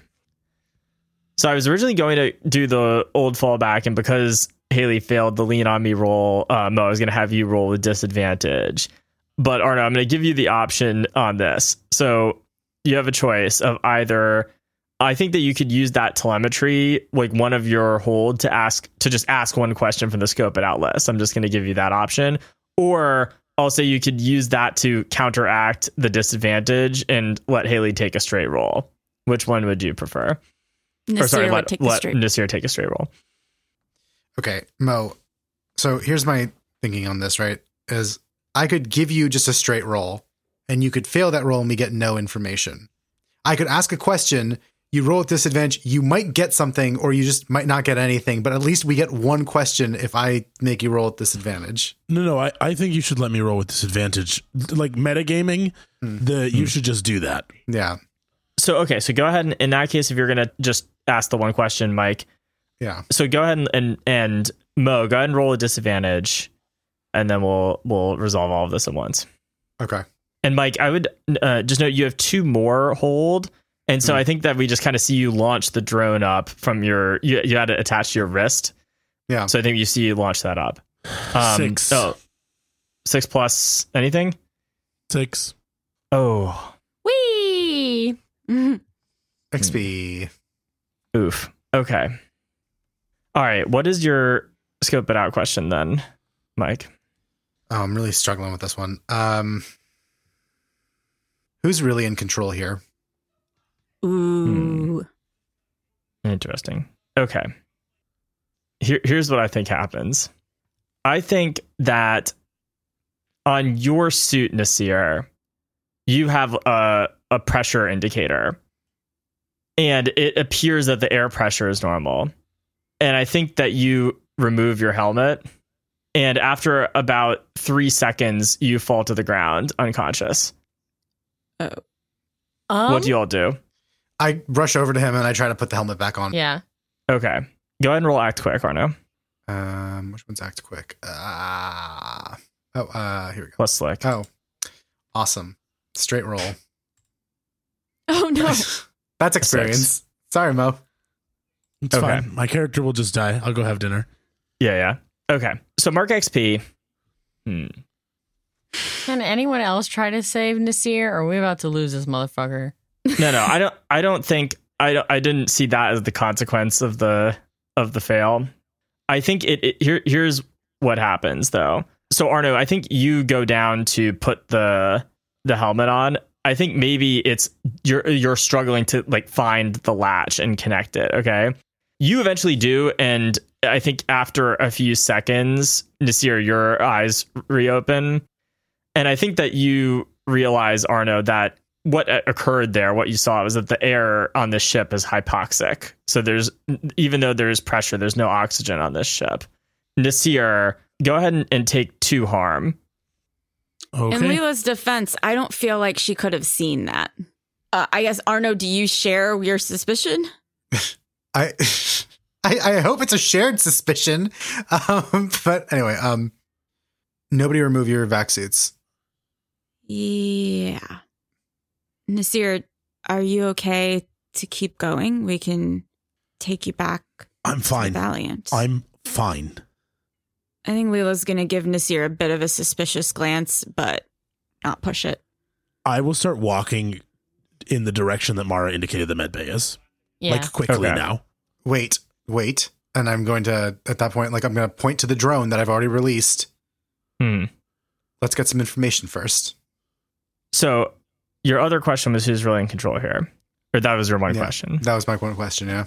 So I was originally going to do the old fallback, and because Haley failed the lean on me roll, um, I was going to have you roll with disadvantage. But Arno, I'm going to give you the option on this. So you have a choice of either, I think that you could use that telemetry, like one of your hold, to ask to just ask one question from the scope it out list. I'm just going to give you that option. Or also you could use that to counteract the disadvantage and let Haley take a straight roll. Which one would you prefer? Nasir or sorry, would let, take the let straight. Nasir take a straight roll. Okay, Mo. So here's my thinking on this, right? Is I could give you just a straight roll, and you could fail that roll and we get no information. I could ask a question, you roll with disadvantage, you might get something, or you just might not get anything, but at least we get one question if I make you roll with disadvantage. No, no, I, I think you should let me roll with disadvantage. Like metagaming, mm. the you mm. should just do that. Yeah. So, okay, so go ahead and in that case, if you're going to just ask the one question, Mike. Yeah. So go ahead and, and, and Mo, go ahead and roll a disadvantage, and then we'll we'll resolve all of this at once. Okay. And Mike, I would uh, just note you have two more hold. And so mm. I think that we just kind of see you launch the drone up from your, you, you had it attached to your wrist. Yeah. So I think you see you launch that up. Um, six. Oh, six plus anything? Six. Oh. Whee! Mm-hmm. X P. Oof. Okay. All right. What is your scope it out question then, Mike? Oh, I'm really struggling with this one. Um, who's really in control here? Ooh. Hmm. Interesting. Okay. Here, here's what I think happens. I think that on your suit, Nasir, you have a, a pressure indicator. And it appears that the air pressure is normal. And I think that you remove your helmet. And after about three seconds, you fall to the ground unconscious. Oh. Um, What do you all do? I rush over to him and I try to put the helmet back on. Yeah. Okay. Go ahead and roll act quick, Arno. Um, which one's act quick? Ah. Uh, oh, uh, here we go. Plus slick. Oh, awesome. Straight roll. Oh, no. That's experience. Six. Sorry, Mo. It's Okay. fine. My character will just die. I'll go have dinner. Yeah, yeah. Okay. So mark X P. Hmm. Can anyone else try to save Nasir, or are we about to lose this motherfucker? No, no. I don't. I don't think. I. don't- I didn't see that as the consequence of the of the fail. I think it. it here. Here's what happens though. So Arno, I think you go down to put the the helmet on. I think maybe it's you're you're struggling to like find the latch and connect it. Okay. You eventually do, and I think after a few seconds, Nasir, your eyes reopen, and I think that you realize, Arno, that what occurred there, what you saw, was that the air on this ship is hypoxic. So there's, even though there is pressure, there's no oxygen on this ship. Nasir, go ahead and, and take two harm. Okay. In Leela's defense, I don't feel like she could have seen that. Uh, I guess, Arno, do you share your suspicion? I, I I hope it's a shared suspicion. Um, but anyway, um, nobody remove your vac suits. Yeah. Nasir, are you okay to keep going? We can take you back. I'm fine. To the Valiant. I'm fine. I think Leela's going to give Nasir a bit of a suspicious glance, but not push it. I will start walking in the direction that Mara indicated the medbay is. Yeah. Like, quickly Okay. now. Wait, wait. And I'm going to, at that point, like, I'm going to point to the drone that I've already released. Hmm. Let's get some information first. So your other question was who's really in control here? Or that was your one Yeah. question. That was my one question, yeah.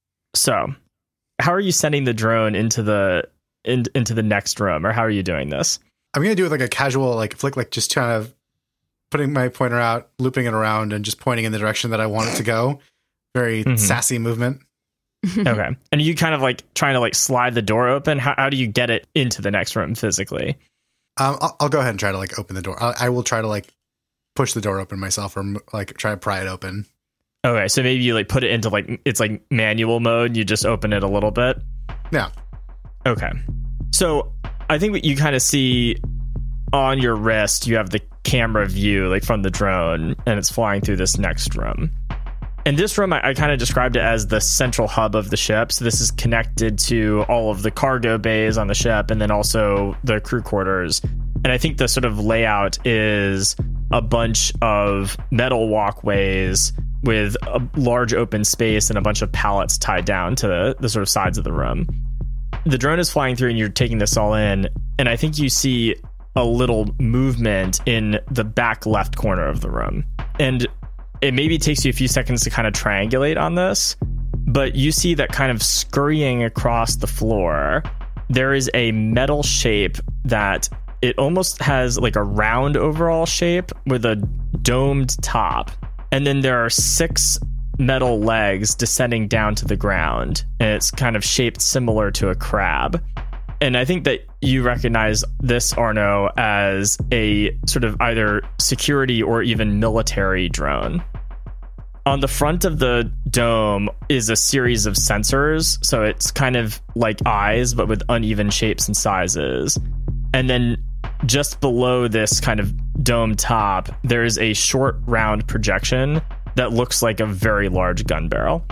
So how are you sending the drone into the in, into the next room, or how are you doing this? I'm going to do it like a casual, like, flick, like, just kind of putting my pointer out, looping it around, and just pointing in the direction that I want it to go. Very Mhm. sassy movement. Okay. And you kind of like trying to like slide the door open. How, how do you get it into the next room physically? Um, I'll, I'll go ahead and try to, like, open the door. I, I will try to, like, push the door open myself, or, like, try to pry it open. Okay. So maybe you like put it into like, it's like manual mode. You just open it a little bit. Yeah. Okay. So I think what you kind of see on your wrist, you have the camera view like from the drone, and it's flying through this next room. And this room, I, I kind of described it as the central hub of the ship. So this is connected to all of the cargo bays on the ship, and then also the crew quarters. And I think the sort of layout is a bunch of metal walkways with a large open space and a bunch of pallets tied down to the, the sort of sides of the room. The drone is flying through and you're taking this all in, and I think you see a little movement in the back left corner of the room. And it maybe takes you a few seconds to kind of triangulate on this, but you see that kind of scurrying across the floor, there is a metal shape that it almost has like a round overall shape with a domed top. And then there are six metal legs descending down to the ground, and it's kind of shaped similar to a crab. And I think that you recognize this, Arno, as a sort of either security or even military drone. On the front of the dome is a series of sensors, so it's kind of like eyes, but with uneven shapes and sizes. And then just below this kind of dome top, there's a short round projection that looks like a very large gun barrel.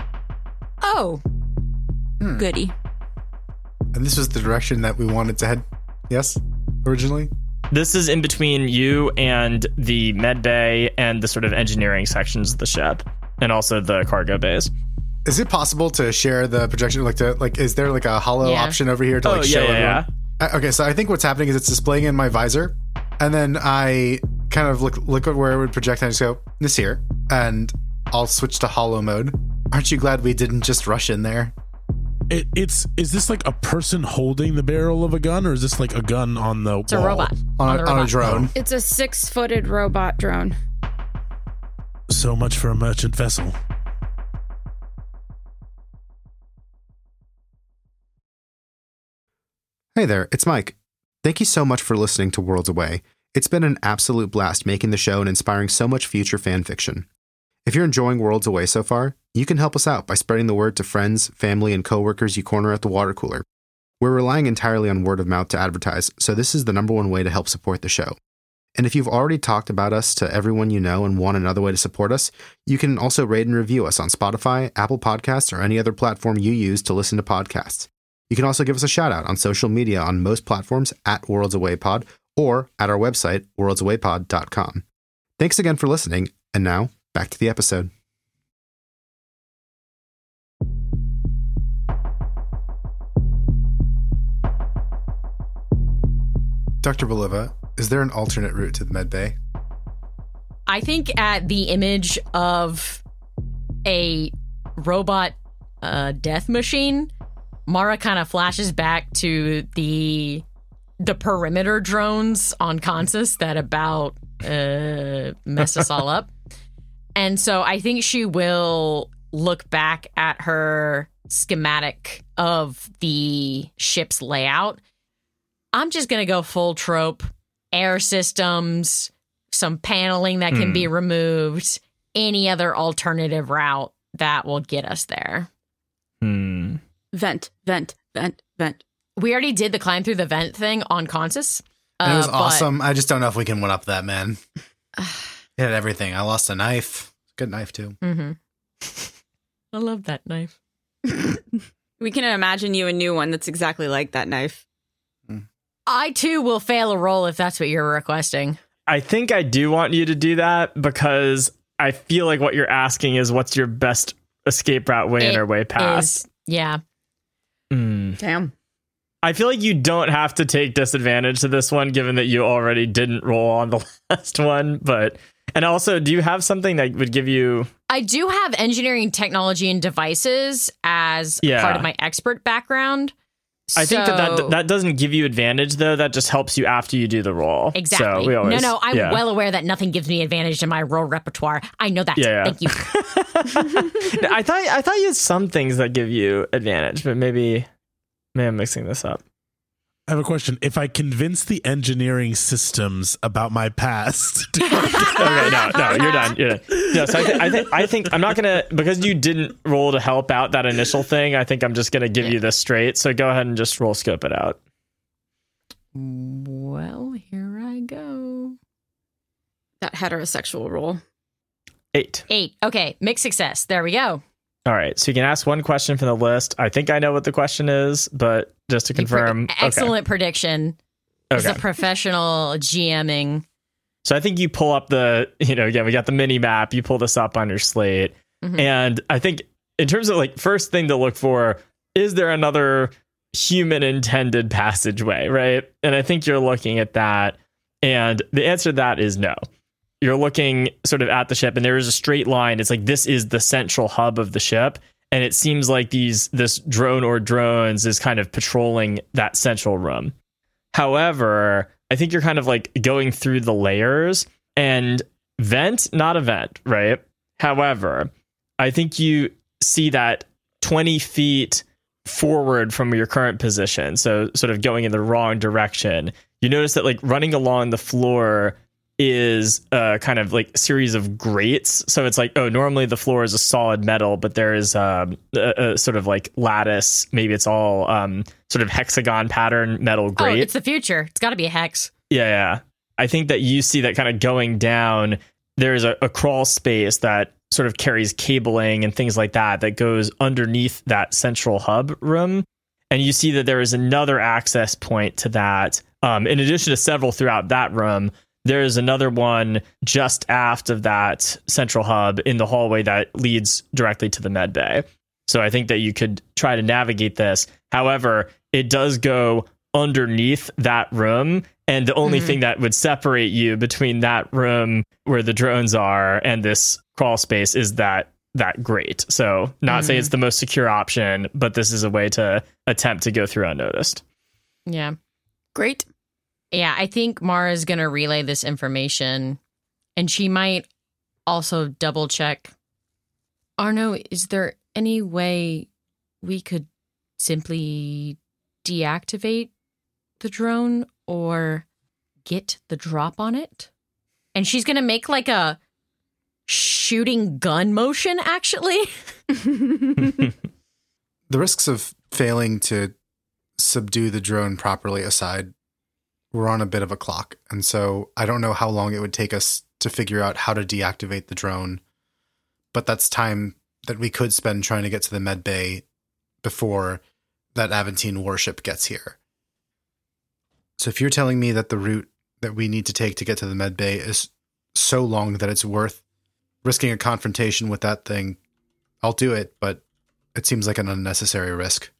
Oh, Hmm. goody. And this was the direction that we wanted to head, yes, originally? This is in between you and the med bay and the sort of engineering sections of the ship, and also the cargo bays. Is it possible to share the projection? Like, to like, is there like a hollow Yeah. option over here to like Oh, show yeah, yeah, everyone? Uh, Okay, so I think what's happening is it's displaying in my visor, and then I kind of look look at where it would project, and I just go, this here, and I'll switch to hollow mode. Aren't you glad we didn't just rush in there? It, it's is this like a person holding the barrel of a gun, or is this like a gun on the It's wall? a robot. On, the a, on a robot. drone. It's a six-footed robot drone. So much for a merchant vessel. Hey there, it's Mike. Thank you so much for listening to Worlds Away. It's been an absolute blast making the show and inspiring so much future fan fiction. If you're enjoying Worlds Away so far, you can help us out by spreading the word to friends, family, and coworkers you corner at the water cooler. We're relying entirely on word of mouth to advertise, so this is the number one way to help support the show. And if you've already talked about us to everyone you know and want another way to support us, you can also rate and review us on Spotify, Apple Podcasts, or any other platform you use to listen to podcasts. You can also give us a shout out on social media on most platforms at Worlds Away Pod or at our website, worlds away pod dot com. Thanks again for listening, and now back to the episode. Doctor Boliva, is there an alternate route to the med bay? I think at the image of a robot uh, death machine, Mara kind of flashes back to the the perimeter drones on Consus that about uh, mess us all up. And so I think she will look back at her schematic of the ship's layout. I'm just going to go full trope, air systems, some paneling that can Hmm. be removed, any other alternative route that will get us there. Hmm. Vent, vent, vent, vent. We already did the climb through the vent thing on Consus. And it was uh, but awesome. I just don't know if we can one up that, man. It had everything. I lost a knife. Good knife, too. Mm-hmm. I love that knife. We can imagine you a new one that's exactly like that knife. I, too, will fail a roll if that's what you're requesting. I think I do want you to do that because I feel like what you're asking is what's your best escape route, way in or way past. Is, yeah. Mm. Damn. I feel like you don't have to take disadvantage to this one, given that you already didn't roll on the last one. But and also, do you have something that would give you? I do have engineering, technology, and devices as Yeah. part of my expert background. I think that, So- that that doesn't give you advantage, though. That just helps you after you do the roll. Exactly. So we always, no, no, I'm yeah. well aware that nothing gives me advantage in my role repertoire. I know that. Yeah, yeah. Thank you. I thought I thought you had some things that give you advantage, but maybe maybe I'm mixing this up. I have a question. If I convince the engineering systems about my past, Okay, no, no, you're done. You're done. No, so I, th- I think I think I'm not gonna because you didn't roll to help out that initial thing. I think I'm just gonna give Yeah. you this straight. So go ahead and just roll scope it out. Well, here I go. That heterosexual role. Eight. Eight. Okay, mixed success. There we go. All right. So you can ask one question from the list. I think I know what the question is, but just to You pre- confirm. excellent prediction. Okay. As a professional GMing. So I think you pull up the, you know, again, we got the mini map. You pull this up on your slate. Mhm. And I think in terms of like first thing to look for, is there another human intended passageway, right? And I think you're looking at that. And the answer to that is no. You're looking sort of at the ship and there is a straight line. It's like this is the central hub of the ship. And it seems like these this drone or drones is kind of patrolling that central room. However, I think you're kind of like going through the layers and vent, not a vent, right? However, I think you see that twenty feet forward from your current position, so sort of going in the wrong direction. You notice that like running along the floor is a kind of like series of grates. So it's like, oh, normally the floor is a solid metal, but there is um, a, a sort of like lattice. Maybe it's all um, sort of hexagon pattern metal grate. Oh, it's the future. It's got to be a hex. Yeah, yeah. I think that you see that kind of going down. There's a, a crawl space that sort of carries cabling and things like that that goes underneath that central hub room. And you see that there is another access point to that. Um, in addition to several throughout that room, there is another one just aft of that central hub in the hallway that leads directly to the med bay. So I think that you could try to navigate this. However, it does go underneath that room. And the only Mhm. thing that would separate you between that room where the drones are and this crawl space is that that grate. So not saying it's the most secure option, but this is a way to attempt to go through unnoticed. Yeah. Great. Yeah, I think Mara's going to relay this information, and she might also double check. Arno, is there any way we could simply deactivate the drone or get the drop on it? And she's going to make like a shooting gun motion, actually. The risks of failing to subdue the drone properly aside, we're on a bit of a clock. And so I don't know how long it would take us to figure out how to deactivate the drone. But that's time that we could spend trying to get to the med bay before that Aventine warship gets here. So if you're telling me that the route that we need to take to get to the med bay is so long that it's worth risking a confrontation with that thing, I'll do it, but it seems like an unnecessary risk.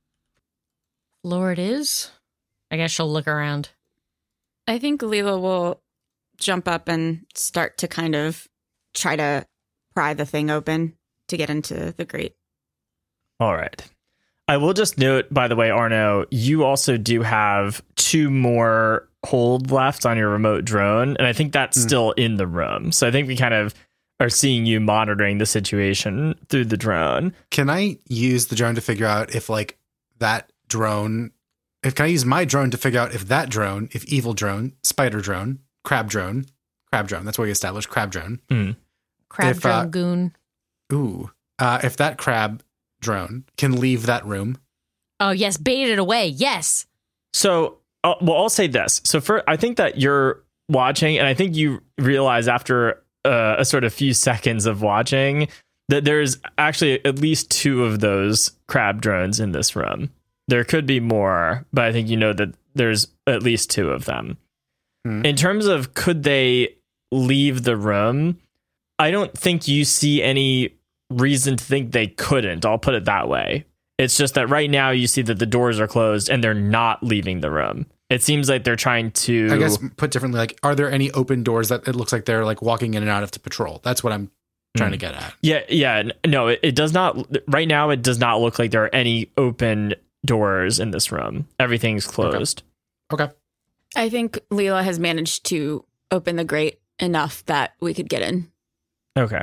Floor it is. I guess she'll look around. I think Leela will jump up and start to kind of try to pry the thing open to get into the grate. All right. I will just note, by the way, Arno, you also do have two more hold left on your remote drone, and I think that's mm. still in the room. So I think we kind of are seeing you monitoring the situation through the drone. Can I use the drone to figure out if, like, that drone... If, can I use my drone to figure out if that drone, if evil drone, spider drone, crab drone, crab drone, that's what we established, crab drone. Mm. Crab if, drone uh, goon. Ooh. Uh, if that crab drone can leave that room. Oh, yes, bait it away. Yes. So, uh, well, I'll say this. So, for I think that you're watching, and I think you realize after uh, a sort of few seconds of watching that there's actually at least two of those crab drones in this room. There could be more, but I think you know that there's at least two of them. Hmm. In terms of could they leave the room, I don't think you see any reason to think they couldn't. I'll put it that way. It's just that right now you see that the doors are closed and they're not leaving the room. It seems like they're trying to... I guess put differently, like, are there any open doors that it looks like they're like walking in and out of to patrol? That's what I'm trying mm. to get at. Yeah, yeah. No, it, it does not... Right now, it does not look like there are any open doors in this room. Everything's closed. Okay. okay. I think Leela has managed to open the grate enough that we could get in. Okay.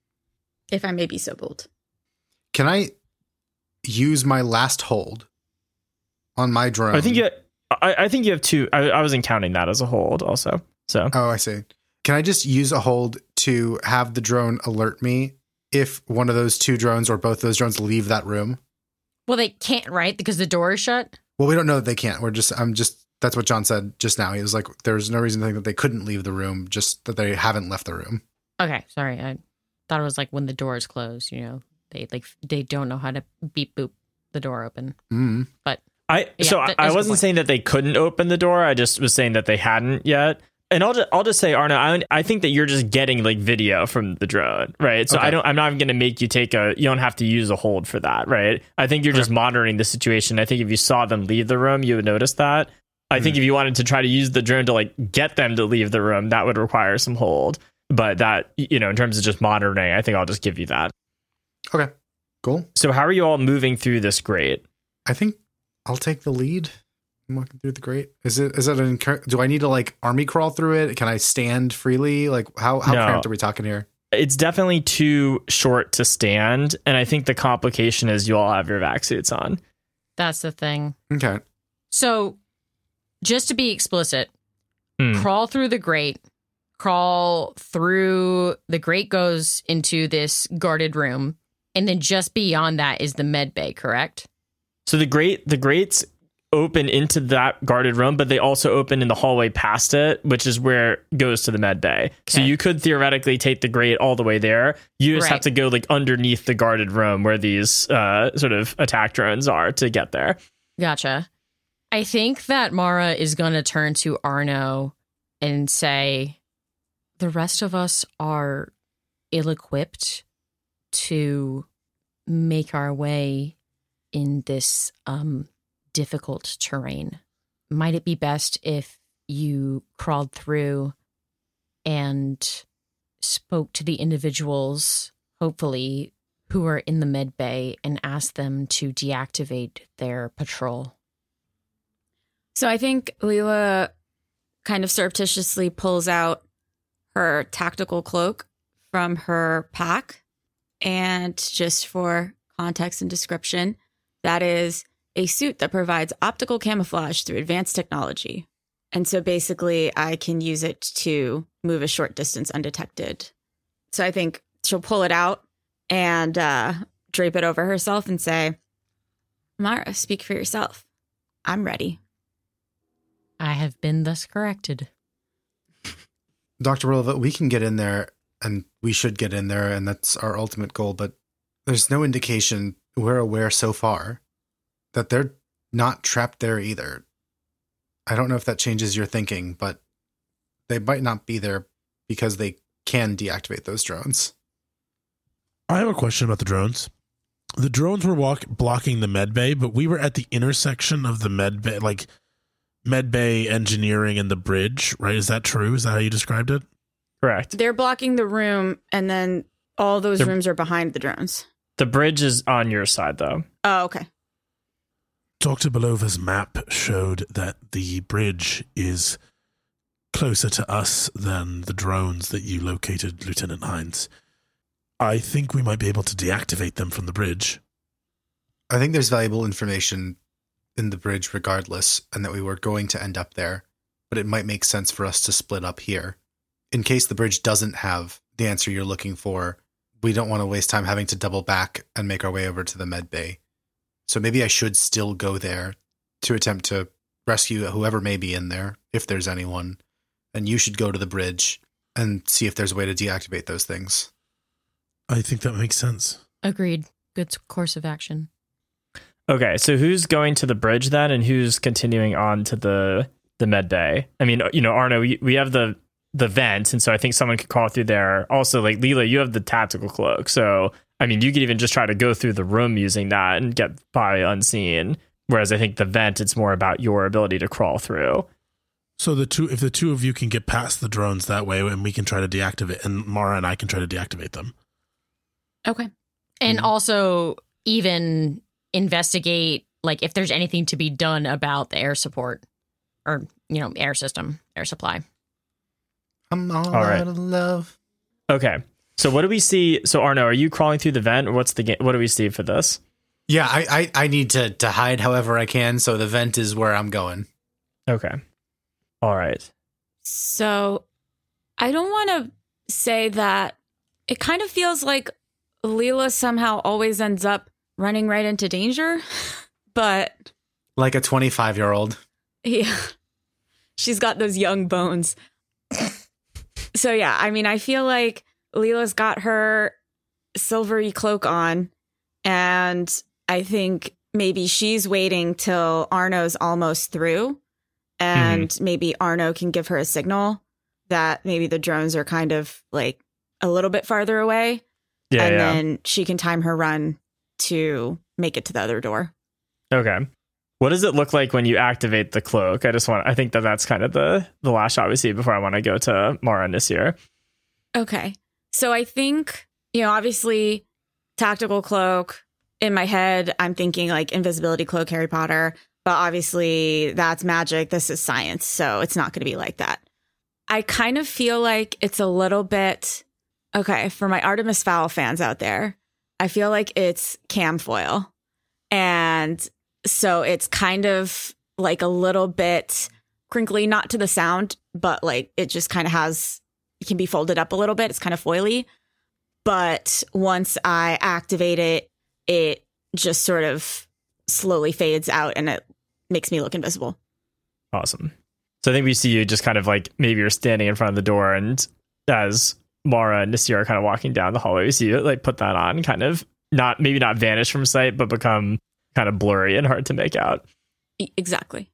If I may be so bold. Can I use my last hold on my drone? I think you... I, I think you have two. I, I wasn't counting that as a hold also. So. Oh, I see. Can I just use a hold to have the drone alert me if one of those two drones or both those drones leave that room? Well, they can't, right? Because the door is shut? Well, we don't know that they can't. We're just, I'm just, that's what John said just now. He was like, there's no reason to think that they couldn't leave the room, just that they haven't left the room. Okay. Sorry. I thought it was like when the door is closed, you know, they like, they don't know how to beep boop the door open. Mm. But. I yeah, so I, I wasn't saying that they couldn't open the door. I just was saying that they hadn't yet. And I'll just I'll just say, Arno, I I think that you're just getting like video from the drone, right? So okay. I don't I'm not even going to make you take a. You don't have to use a hold for that, right? I think you're okay. just monitoring the situation. I think if you saw them leave the room, you would notice that. I mm. think if you wanted to try to use the drone to like get them to leave the room, that would require some hold. But that, you know, in terms of just monitoring, I think I'll just give you that. Okay, cool. So how are you all moving through this grate? I think I'll take the lead. I'm walking through the grate. Is it? Is it an? Do I need to like army crawl through it? Can I stand freely? Like how how no. cramped are we talking here? It's definitely too short to stand, and I think the complication is you all have your vac suits on. That's the thing. Okay. So, just to be explicit, mm. crawl through the grate. Crawl through the grate goes into this guarded room, and then just beyond that is the med bay. Correct? So the grate, the grates open into that guarded room, but they also open in the hallway past it, which is where it goes to the med bay. Okay. So you could theoretically take the grate all the way there. You just right. have to go like underneath the guarded room where these uh, sort of attack drones are to get there. Gotcha. I think that Mara is going to turn to Arno and say, the rest of us are ill-equipped to make our way in this um, difficult terrain. Might it be best if you crawled through and spoke to the individuals, hopefully, who are in the med bay and asked them to deactivate their patrol? So I think Leela kind of surreptitiously pulls out her tactical cloak from her pack. And just for context and description, that is a suit that provides optical camouflage through advanced technology. And so basically I can use it to move a short distance undetected. So I think she'll pull it out and uh, drape it over herself and say, Mara, speak for yourself. I'm ready. I have been thus corrected. Doctor Releva, we can get in there and we should get in there, and that's our ultimate goal, but there's no indication we're aware so far that they're not trapped there either. I don't know if that changes your thinking, but they might not be there because they can deactivate those drones. I have a question about the drones. The drones were walk blocking the med bay, but we were at the intersection of the med bay, like med bay engineering and the bridge, right? Is that true? Is that how you described it? Correct. They're blocking the room, and then all those the, rooms are behind the drones. The bridge is on your side, though. Oh, okay. Doctor Belova's map showed that the bridge is closer to us than the drones that you located, Lieutenant Hines. I think we might be able to deactivate them from the bridge. I think there's valuable information in the bridge regardless, and that we were going to end up there, but it might make sense for us to split up here. In case the bridge doesn't have the answer you're looking for, we don't want to waste time having to double back and make our way over to the med bay. So maybe I should still go there to attempt to rescue whoever may be in there, if there's anyone, and you should go to the bridge and see if there's a way to deactivate those things. I think that makes sense. Agreed. Good course of action. Okay, so who's going to the bridge then, and who's continuing on to the the med bay? I mean, you know, Arno, we, we have the the vent, and so I think someone could crawl through there. Also, like Leela, you have the tactical cloak, so I mean, you could even just try to go through the room using that and get by unseen. Whereas I think the vent, it's more about your ability to crawl through. So the two, if the two of you can get past the drones that way, and we can try to deactivate, and Mara and I can try to deactivate them. Okay. And also even investigate, like, if there's anything to be done about the air support or, you know, air system, air supply. I'm all, All right. out of love. Okay. So what do we see? So Arno, are you crawling through the vent, or what's the game? What do we see for this? Yeah, I, I, I need to, to hide however I can, so the vent is where I'm going. Okay. All right. So I don't want to say that it kind of feels like Leela somehow always ends up running right into danger, but Like a twenty-five-year-old. yeah, she's got those young bones. So yeah, I mean, I feel like Leela's got her silvery cloak on, and I think maybe she's waiting till Arno's almost through, and mm-hmm. maybe Arno can give her a signal that maybe the drones are kind of like a little bit farther away. Yeah, and yeah. then she can time her run to make it to the other door. Okay. What does it look like when you activate the cloak? I just want, I think that that's kind of the, the last shot we see before I want to go to Mara and Nasir. Okay. So I think, you know, obviously tactical cloak in my head, I'm thinking like invisibility cloak, Harry Potter, but obviously that's magic. This is science. So it's not going to be like that. I kind of feel like it's a little bit, okay, for my Artemis Fowl fans out there, I feel like it's cam foil. And so it's kind of like a little bit crinkly, not to the sound, but like it just kind of has, it can be folded up a little bit. It's kind of foily. But once I activate it, it just sort of slowly fades out and it makes me look invisible. Awesome. So I think we see you just kind of like, maybe you're standing in front of the door, and as Mara and Nasir are kind of walking down the hallway, we see you like put that on, kind of not, maybe not vanish from sight, but become kind of blurry and hard to make out. Exactly.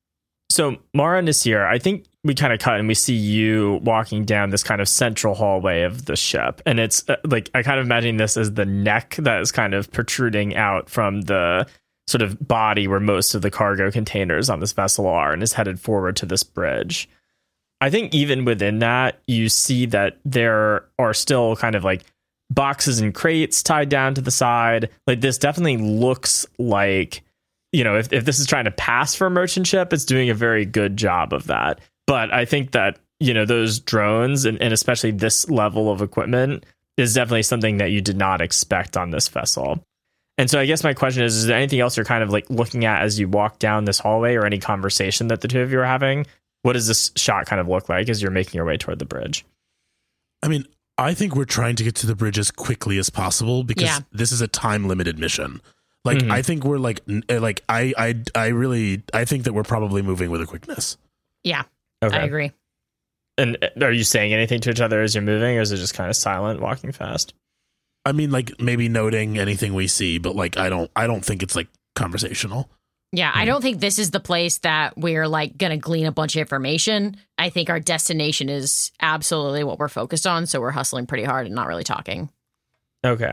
So Mara and Nasir, I think we kind of cut and we see you walking down this kind of central hallway of the ship. And it's uh, like, I kind of imagine this as the neck that is kind of protruding out from the sort of body where most of the cargo containers on this vessel are, and is headed forward to this bridge. I think even within that, you see that there are still kind of like boxes and crates tied down to the side. Like this definitely looks like, you know, if, if this is trying to pass for a merchant ship, it's doing a very good job of that. But I think that, you know, those drones and, and especially this level of equipment is definitely something that you did not expect on this vessel. And so I guess my question is, is there anything else you're kind of like looking at as you walk down this hallway, or any conversation that the two of you are having? What does this shot kind of look like as you're making your way toward the bridge? I mean, I think we're trying to get to the bridge as quickly as possible, because Yeah. this is a time limited mission. Like, Mhm. I think we're like, n- like, I, I, I really, I think that we're probably moving with a quickness. Yeah, Okay. I agree. And are you saying anything to each other as you're moving, or is it just kind of silent, walking fast? I mean, like maybe noting anything we see, but like, I don't, I don't think it's like conversational. Yeah, I don't think this is the place that we're like going to glean a bunch of information. I think our destination is absolutely what we're focused on. So we're hustling pretty hard and not really talking. Okay.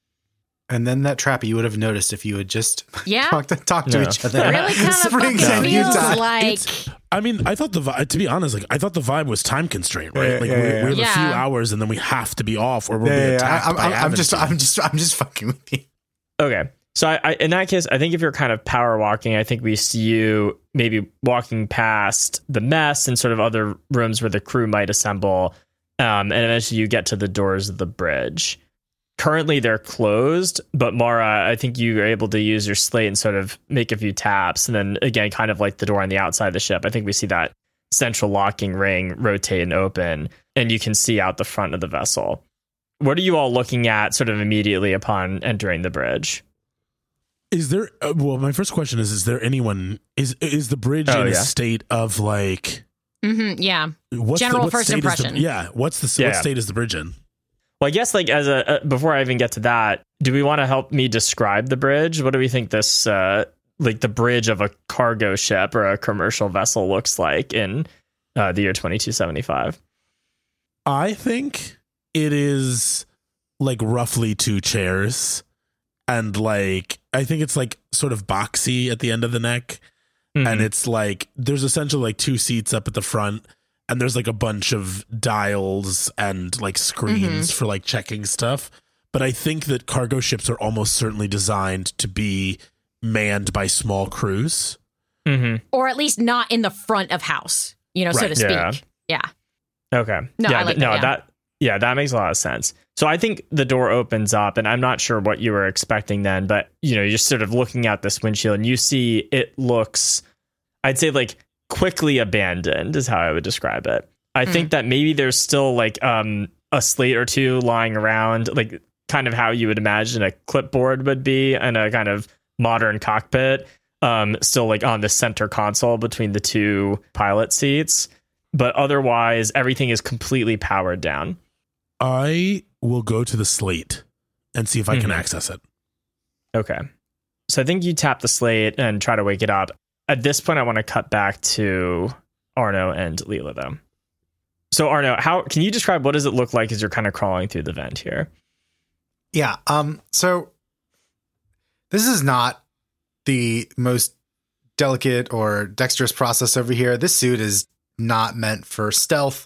And then that trappy you would have noticed if you had just Yeah. talked to, talk to No. each other. It really kind of Springs fucking and feels Utah. like It's- I mean, I thought the vi- to be honest, like I thought the vibe was time constraint, right? Yeah, like yeah, we, yeah. we have Yeah. a few hours, and then we have to be off, or we'll Yeah, be yeah, yeah. attacked I'm, by I'm, I'm just, Aventine. I'm just, I'm just fucking with you. Okay. So I, I, in that case, I think if you're kind of power walking, I think we see you maybe walking past the mess and sort of other rooms where the crew might assemble. Um, and eventually you get to the doors of the bridge. Currently they're closed, but Mara, I think you are able to use your slate and sort of make a few taps. And then again, kind of like the door on the outside of the ship, I think we see that central locking ring rotate and open, and you can see out the front of the vessel. What are you all looking at sort of immediately upon entering the bridge? Is there? Uh, well, my first question is: Is there anyone? Is is the bridge Oh, in yeah. a state of like Mm-hmm, yeah. What's General the, what first state is impression. The, yeah. What's the Yeah. what state is the bridge in? Well, I guess like as a uh, before I even get to that, do we want to help me describe the bridge? What do we think this uh, like the bridge of a cargo ship or a commercial vessel looks like in uh, the year twenty-two seventy-five? I think it is like roughly two chairs, and like I think it's like sort of boxy at the end of the neck, Mm-hmm. and it's like there's essentially like two seats up at the front, and there's like a bunch of dials and like screens for like checking stuff. But I think that cargo ships are almost certainly designed to be manned by small crews. Mm-hmm. Or at least not in the front of house, you know, so Right. to speak. Yeah. Yeah. Okay. No, yeah, I like th- no, that, yeah. that yeah, that makes a lot of sense. So I think the door opens up, and I'm not sure what you were expecting then, but you know, you're just sort of looking at this windshield, and you see it looks, I'd say, like quickly abandoned is how I would describe it. I Mm. think that maybe there's still like um a slate or two lying around, like kind of how you would imagine a clipboard would be in a kind of modern cockpit, um, still like on the center console between the two pilot seats. But otherwise, everything is completely powered down. I will go to the slate and see if I can Mhm. access it. Okay. So I think you tap the slate and try to wake it up. At this point, I want to cut back to Arno and Leela, though. So Arno, how can you describe what does it look like as you're kind of crawling through the vent here? Yeah. Um. So this is not the most delicate or dexterous process over here. This suit is not meant for stealth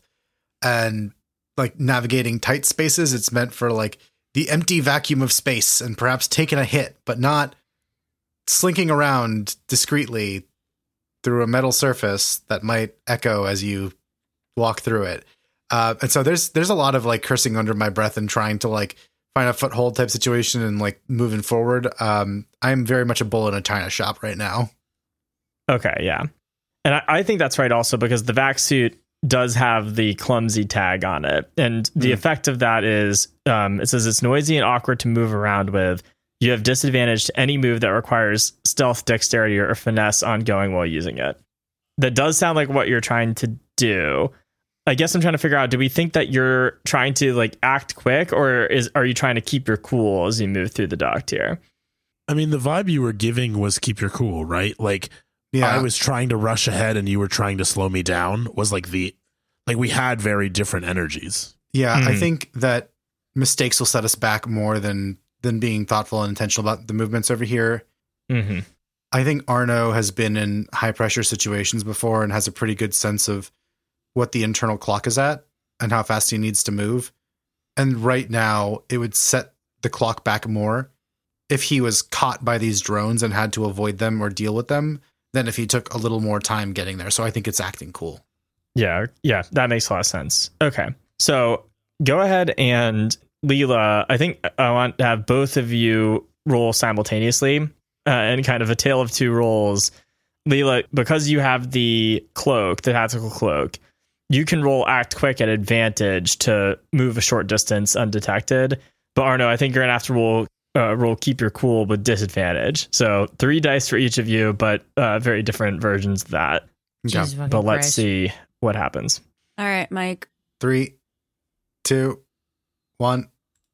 and like navigating tight spaces. It's meant for like the empty vacuum of space and perhaps taking a hit, but not slinking around discreetly through a metal surface that might echo as you walk through it. Uh, and so there's there's a lot of like cursing under my breath and trying to like find a foothold type situation and like moving forward. Um, I'm very much a bull in a china shop right now. Okay, yeah. And I, I think that's right also because the vac suit does have the clumsy tag on it. And the Mm. effect of that is um, it says it's noisy and awkward to move around with. You have disadvantage to any move that requires stealth, dexterity, or finesse ongoing while using it. That does sound like what you're trying to do. I guess I'm trying to figure out, do we think that you're trying to like act quick, or is are you trying to keep your cool as you move through the dock tier? I mean, the vibe you were giving was keep your cool, right? Like, Yeah. I was trying to rush ahead and you were trying to slow me down was like the, like we had very different energies. Yeah, I Mhm. think that mistakes will set us back more than than being thoughtful and intentional about the movements over here. Mm-hmm. I think Arno has been in high pressure situations before and has a pretty good sense of what the internal clock is at and how fast he needs to move. And right now, it would set the clock back more if he was caught by these drones and had to avoid them or deal with them than if he took a little more time getting there. So I think it's acting cool. Yeah, yeah, that makes a lot of sense. Okay, so go ahead and Leela, I think I want to have both of you roll simultaneously uh, and kind of a tale of two rolls. Leela, because you have the cloak, the tactical cloak, you can roll act quick at advantage to move a short distance undetected. But Arno, I think you're gonna have to roll uh, roll keep your cool with disadvantage. So three dice for each of you, but uh, very different versions of that. Yeah. Jesus fucking But let's Christ. see what happens. All right, Mike. Three, two, one.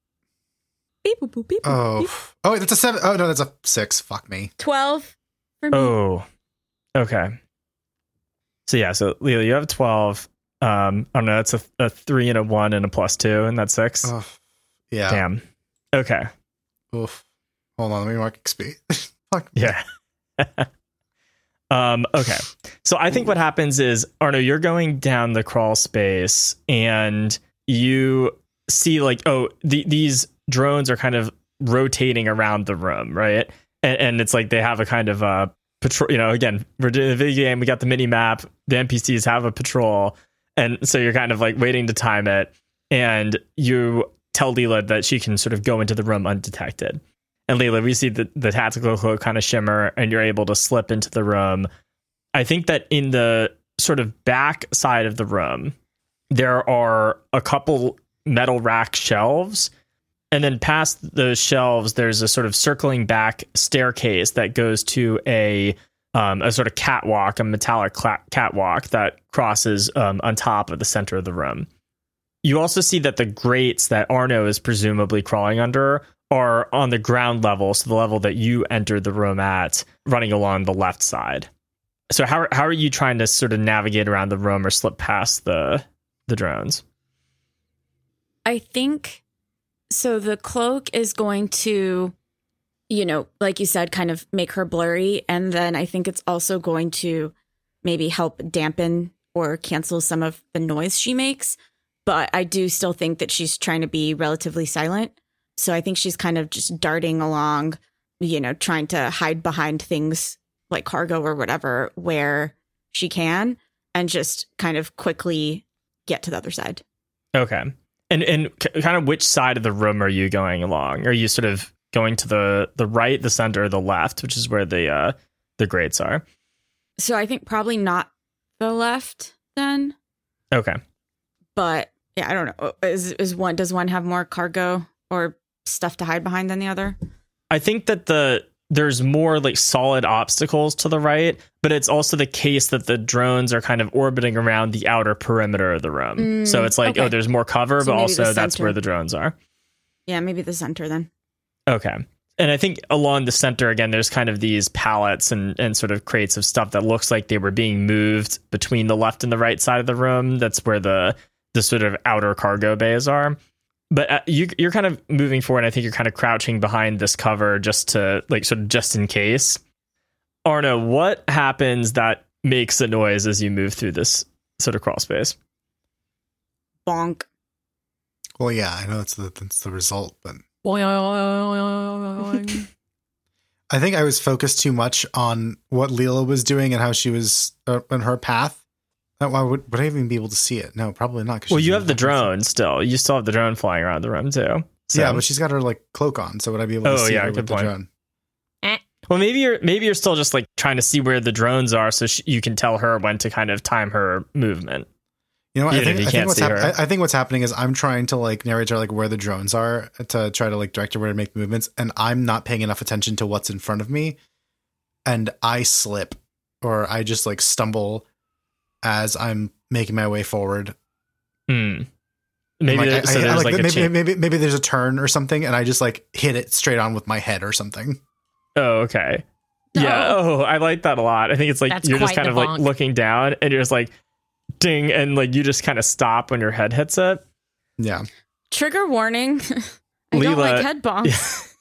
Beep, boop, boop, beep, boop, Oh, beep. oh, wait, that's a seven. Oh, no, that's a six. Fuck me. twelve for me. Oh, okay. So yeah, so Leo, you have twelve. Um, I don't know. That's a, a three and a one and a plus two, and that's six. Oh, yeah. Damn. Okay. Oof. Hold on, let me mark X P. Fuck. Yeah. um. Okay. So I think what happens is, Arno, you're going down the crawl space, and you see like, oh, the, these drones are kind of rotating around the room, right? And, and it's like they have a kind of a patrol. You know, again, we're doing a video game. We got the mini map. The N P Cs have a patrol. And so you're kind of like waiting to time it. And you tell Leela that she can sort of go into the room undetected. And Leela, we see the, the tactical cloak kind of shimmer and you're able to slip into the room. I think that in the sort of back side of the room, there are a couple metal rack shelves. And then past those shelves, there's a sort of circling back staircase that goes to a um, a sort of catwalk, a metallic cla- catwalk that crosses um, on top of the center of the room. You also see that the grates that Arno is presumably crawling under are on the ground level, so the level that you entered the room at, running along the left side. So how how are you trying to sort of navigate around the room or slip past the the drones? I think so. The cloak is going to, you know, like you said, kind of make her blurry. And then I think it's also going to maybe help dampen or cancel some of the noise she makes. But I do still think that she's trying to be relatively silent. So I think she's kind of just darting along, you know, trying to hide behind things like cargo or whatever where she can, and just kind of quickly get to the other side. Okay. And and kind of which side of the room are you going along? Are you sort of going to the, the right, the center, or the left, which is where the uh, the grates are? So I think probably not the left then. Okay. But yeah, I don't know. Is is one does one have more cargo or stuff to hide behind than the other? I think that the there's more like solid obstacles to the right, but it's also the case that the drones are kind of orbiting around the outer perimeter of the room. Mm, so it's like, okay. oh, there's more cover, So but maybe also the that's center. where the drones are. Yeah, maybe the center then. Okay. And I think along the center, again, there's kind of these pallets and, and sort of crates of stuff that looks like they were being moved between the left and the right side of the room. That's where the the sort of outer cargo bays are. But uh, you, you're kind of moving forward. And I think you're kind of crouching behind this cover just to like sort of just in case. Arno, what happens that makes a noise as you move through this sort of crawl space? Bonk. Well, yeah, I know that's the that's the result, but I I think I was focused too much on what Leela was doing and how she was uh, on her path. Uh, Why would, would I even be able to see it? No, probably not. 'Cause Well, she's you in have the background. drone still. You still have the drone flying around the room too. So. Yeah, but she's got her like cloak on, so would I be able to Oh, see yeah, her good with the point. drone? Well, maybe you're maybe you're still just like trying to see where the drones are, so sh- you can tell her when to kind of time her movement. You know what? I Even think, if you I, can't think what's see hap- her. I, I think what's happening is I'm trying to like narrate to her like where the drones are to try to like direct her where to make movements, and I'm not paying enough attention to what's in front of me, and I slip or I just like stumble as I'm making my way forward. Hmm. Maybe Like, there, I- so I- there's like, like, a maybe, cha- maybe maybe there's a turn or something, and I just like hit it straight on with my head or something. Oh, okay. Yeah. Oh, I like that a lot. I think it's like That's you're just quite kind the of like bonk. looking down and you're just like ding, and like you just kind of stop when your head hits it. Yeah. Trigger warning. I don't Leela- like head bonks.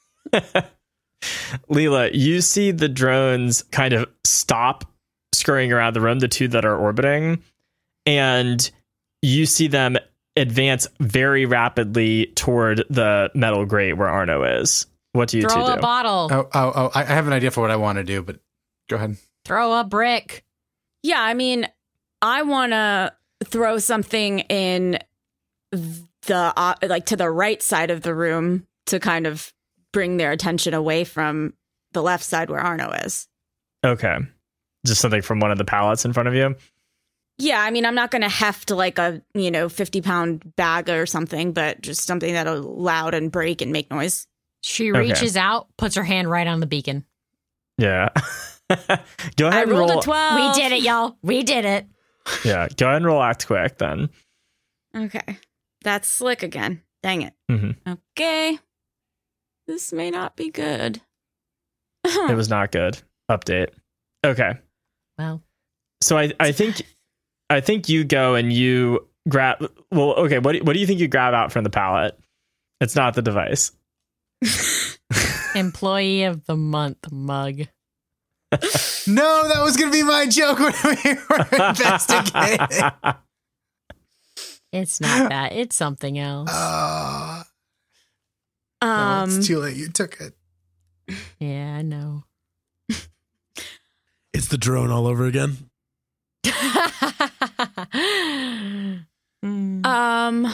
Leela, you see the drones kind of stop scurrying around the room, the two that are orbiting, and you see them advance very rapidly toward the metal grate where Arno is. What do you Throw two a do? bottle. Oh, oh, oh! I I have an idea for what I want to do, but go ahead. Throw a brick. Yeah, I mean, I want to throw something in the uh, like to the right side of the room to kind of bring their attention away from the left side where Arno is. Okay. Just something from one of the pallets in front of you? Yeah, I mean, I'm not going to heft like a, you know, fifty pound bag or something, but just something that'll loud and break and make noise. She Okay. reaches out, puts her hand right on the beacon. Yeah. Go ahead I and rolled roll. a twelve. We did it, y'all. We did it. Yeah. Go ahead and roll act quick then. Okay. That's slick again. Dang it. Mhm. Okay. This may not be good. It was not good. Update. Okay. Well, So I, I think I think you go and you grab. Well, okay. What do, what do you think you grab out from the pallet? It's not the device. employee of the month mug. No, that was going to be my joke when we were investigating. It's not that. It's something else. Uh, no, Um, it's too late. You took it. Yeah, I know. It's the drone all over again. Mm. um,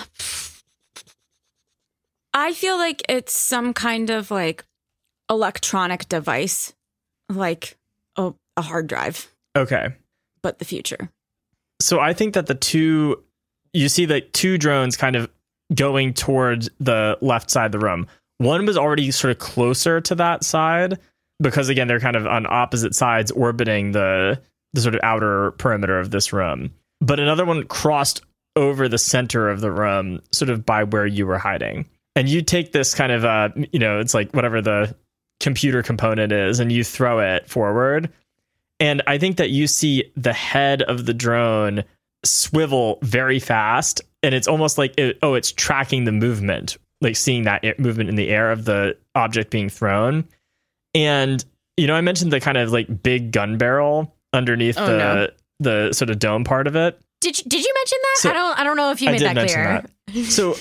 I feel like it's some kind of like electronic device, like a, a hard drive, Okay. but the future. So I think that the two, you see the two drones kind of going towards the left side of the room. One was already sort of closer to that side, because again, they're kind of on opposite sides orbiting the the sort of outer perimeter of this room. But another one crossed over the center of the room, sort of by where you were hiding. And you take this kind of, uh, you know, it's like whatever the computer component is, and you throw it forward. And I think that you see the head of the drone swivel very fast. And it's almost like, it, oh, it's tracking the movement, like seeing that air, movement in the air of the object being thrown. And, you know, I mentioned the kind of like big gun barrel underneath Oh, the no. the sort of dome part of it. Did you, did you mention that? So- I don't I don't know if you I made did that mention clear. that. So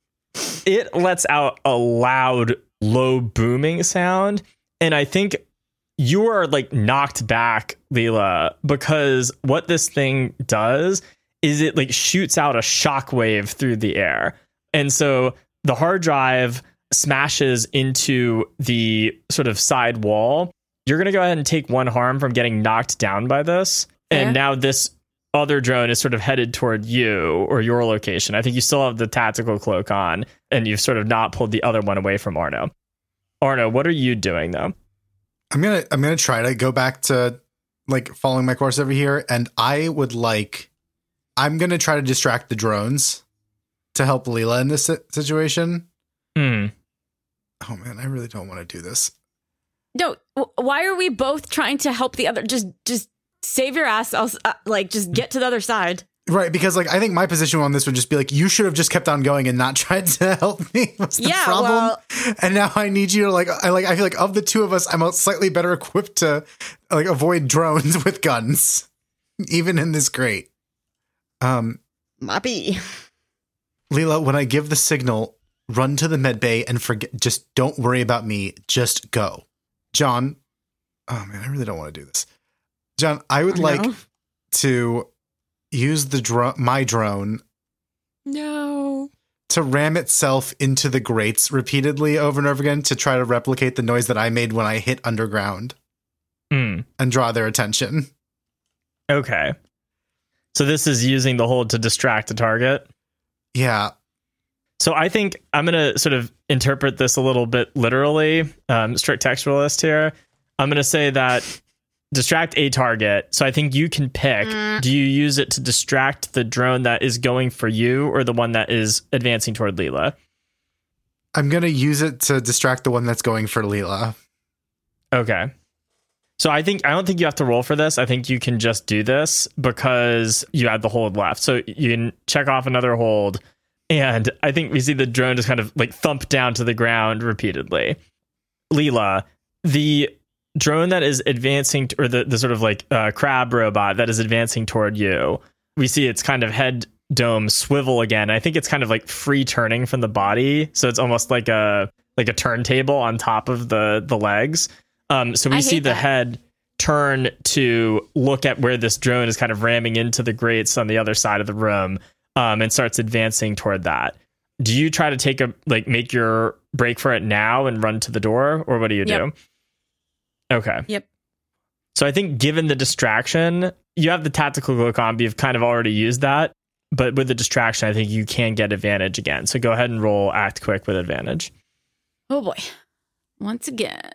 it lets out a loud, low booming sound. And I think you are like knocked back, Leela, because what this thing does is it like shoots out a shockwave through the air. And so the hard drive smashes into the sort of side wall. You're going to go ahead and take one harm from getting knocked down by this. Fair. And now this other drone is sort of headed toward you or your location. I think you still have the tactical cloak on, and you've sort of not pulled the other one away from Arno. Arno, what are you doing though? I'm gonna I'm gonna try to go back to like following my course over here, and I would like I'm gonna try to distract the drones to help Leela in this si- situation. Hmm. Oh man, I really don't want to do this. No, w- why are we both trying to help the other? Just, just save your ass. I'll, uh, like, just get to the other side. Right, because like I think my position on this would just be like, you should have just kept on going and not tried to help me. What's the Yeah, problem? well- And now I need you to like I like I feel like of the two of us, I'm slightly better equipped to like avoid drones with guns, even in this grate. Um, Moppy. Leela, when I give the signal, run to the med bay and forget. Just don't worry about me. Just go, John. Oh man, I really don't want to do this, John. I would Oh, like no. to use the dro- my drone No. to ram itself into the grates repeatedly over and over again to try to replicate the noise that I made when I hit underground Hmm. and draw their attention. Okay. So this is using the hold to distract a target. Yeah. So I think I'm going to sort of interpret this a little bit literally, um, strict textualist here. I'm going to say that distract a target. So I think you can pick, Mm. do you use it to distract the drone that is going for you or the one that is advancing toward Leela? I'm going to use it to distract the one that's going for Leela. Okay. So I think I don't think you have to roll for this. I think you can just do this because you had the hold left. So you can check off another hold. And I think we see the drone just kind of like thump down to the ground repeatedly. Leela, the drone that is advancing, or the, the sort of like uh, crab robot that is advancing toward you, we see its kind of head dome swivel again. I think it's kind of like free turning from the body. So it's almost like a like a turntable on top of the, the legs. Um, so we I see hate the that. head turn to look at where this drone is kind of ramming into the grates on the other side of the room, um, and starts advancing toward that. Do you try to take a like make your break for it now and run to the door, or what do you Yep. do? Okay. Yep. So I think given the distraction, you have the tactical cloak on, but you've kind of already used that. But with the distraction, I think you can get advantage again. So go ahead and roll act quick with advantage. Oh boy. Once again.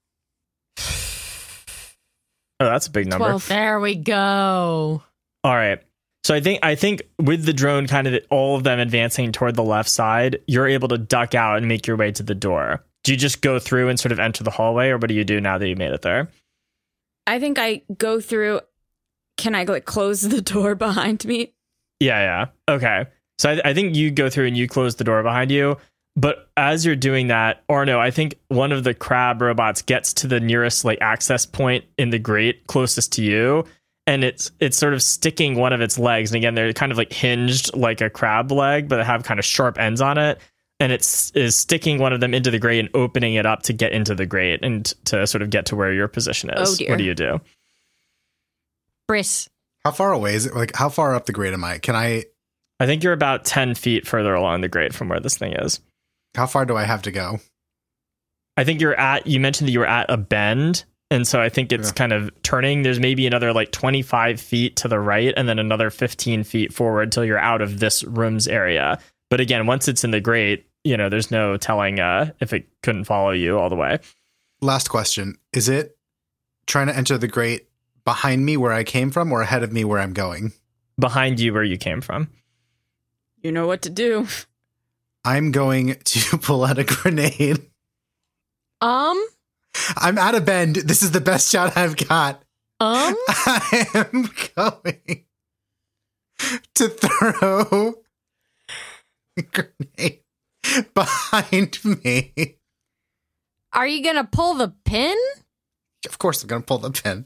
Oh, that's a big number. twelve. There we go. All right. So I think I think with the drone kind of all of them advancing toward the left side, you're able to duck out and make your way to the door. Do you just go through and sort of enter the hallway, or what do you do now that you made it there? I think I go through. Can I like close the door behind me? Yeah, yeah. Okay. So I, I think you go through and you close the door behind you. But as you're doing that, or no, I think one of the crab robots gets to the nearest like access point in the grate closest to you, and it's it's sort of sticking one of its legs. And again, they're kind of like hinged like a crab leg, but they have kind of sharp ends on it. And it's is sticking one of them into the grate and opening it up to get into the grate and to sort of get to where your position is. Oh, dear. What do you do? Briss. How far away is it? Like, how far up the grate am I? Can I, I think you're about ten feet further along the grate from where this thing is. how far do I have to go? I think you're at, you mentioned that you were at a bend. And so I think it's Yeah. kind of turning. There's maybe another like twenty-five feet to the right and then another fifteen feet forward until you're out of this room's area. But again, once it's in the grate, you know, there's no telling uh, if it couldn't follow you all the way. last question. Is it trying to enter the grate behind me where I came from or ahead of me where I'm going? Behind you where you came from. You know what to do. I'm going to pull out a grenade. Um, I'm at a bend. This is the best shot I've got. um, I am going to throw a grenade behind me. are you gonna pull the pin? Of course, I'm going to pull the pin.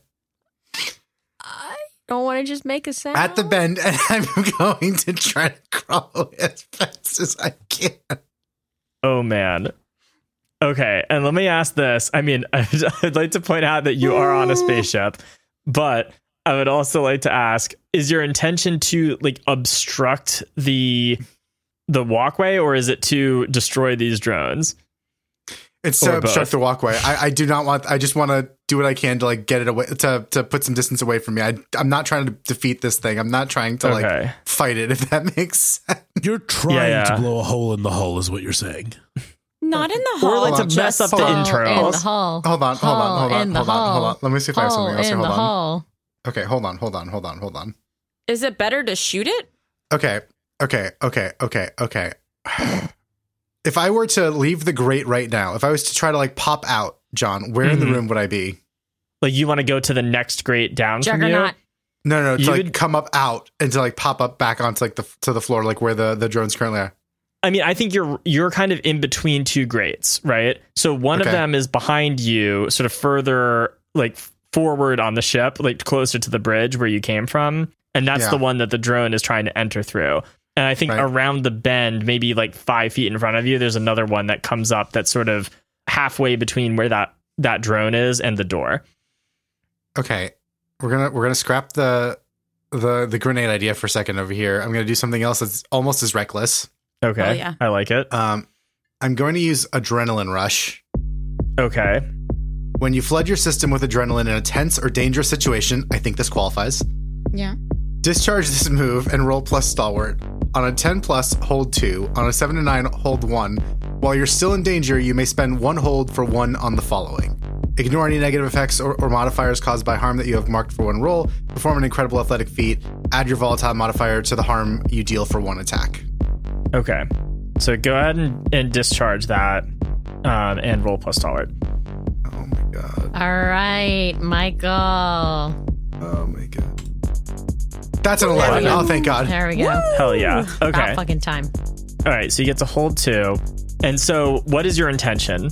I don't want to just make a sound. At the bend, and I'm going to try to crawl away as fast as I can. Oh, man. Okay, and let me ask this. I mean, I'd, I'd like to point out that you are on a spaceship, but I would also like to ask, is your intention to like obstruct the the walkway, or is it to destroy these drones? It's Or to obstruct both. the walkway. I, I do not want. I just want to do what I can to like get it away, to to put some distance away from me. I, I'm not trying to defeat this thing. I'm not trying to Okay. like fight it. If that makes sense. You're trying Yeah, yeah. to blow a hole in the hull, is what you're saying. Not in the hall. Or like Hold to on, mess up hold the on. In the internals. hall. Hold on, hold on, hold on, in the hold on, hold hall. on. Let me see if I have something Hall else. here. in Hold the on. hall. Okay, hold on, hold on, hold on, hold on. Is it better to shoot it? Okay, okay, okay, okay, okay. If I were to leave the grate right now, if I was to try to like pop out, John, where in the Mhm. room would I be? Like you want to go to the next grate down from you? Juggernaut. No, no, to You like would- come up out and to like pop up back onto like the to the floor, like where the the drones currently are. I mean, I think you're you're kind of in between two grates, right? So one Okay. of them is behind you, sort of further like forward on the ship, like closer to the bridge where you came from, and that's Yeah. the one that the drone is trying to enter through. And I think Right. around the bend, maybe like five feet in front of you, there's another one that comes up that's sort of halfway between where that that drone is and the door. Okay, we're gonna we're gonna scrap the the the grenade idea for a second over here. I'm gonna do something else that's almost as reckless. Okay, Oh, yeah. I like it. Um, I'm going to use adrenaline rush. Okay, When you flood your system with adrenaline in a tense or dangerous situation, I think this qualifies. Yeah. Discharge this move and roll plus stalwart. On a ten plus, hold two. On a seven to nine, hold one. While you're still in danger, you may spend one hold for one on the following. Ignore any negative effects or, or modifiers caused by harm that you have marked for one roll. Perform an incredible athletic feat. Add your volatile modifier to the harm you deal for one attack. okay. So go ahead and, and discharge that, um, and roll plus stalwart. Oh my god. All right, Michael. Oh my god. That's an eleven. go. Oh, thank god. There we go. Hell yeah. Okay. About fucking time. All right. So you get to hold two. And so what is your intention?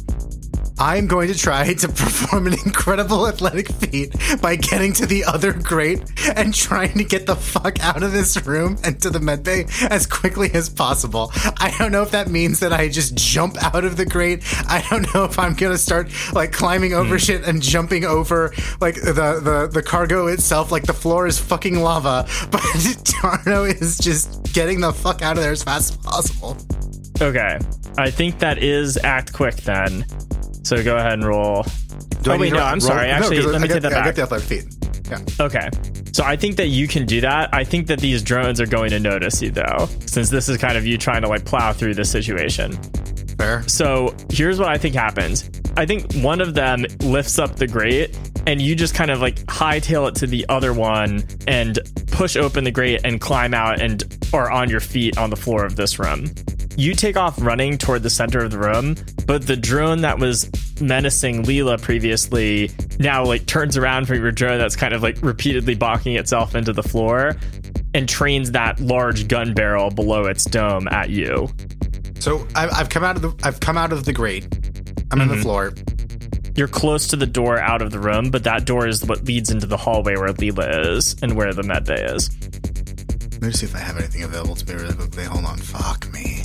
I'm going to try to perform an incredible athletic feat by getting to the other grate and trying to get the fuck out of this room and to the med bay as quickly as possible. I don't know if that means that I just jump out of the grate. I don't know if I'm going to start like climbing over shit and jumping over like the, the, the cargo itself. Like the floor is fucking lava, but Tarno is just getting the fuck out of there as fast as possible. Okay. I think that is act quick then. So go ahead and roll. Do I Oh, wait, need to no, roll- I'm sorry. roll- Actually, 'cause let me I take got- that I got back. the athletic feat. Yeah. Okay. So I think that you can do that. I think that these drones are going to notice you though, since this is kind of you trying to like plow through the situation. Fair. So here's what I think happens. I think one of them lifts up the grate and you just kind of like hightail it to the other one and push open the grate and climb out and are on your feet on the floor of this room. You take off running toward the center of the room, but the drone that was menacing Leela previously now like turns around from your drone that's kind of like repeatedly bonking itself into the floor and trains that large gun barrel below its dome at you. So I've, I've come out of the I've come out of the grate. I'm on the floor. You're close to the door out of the room, but that door is what leads into the hallway where Leela is and where the med bay is. Let me see if I have anything available to me really quickly. Hold on. Fuck me.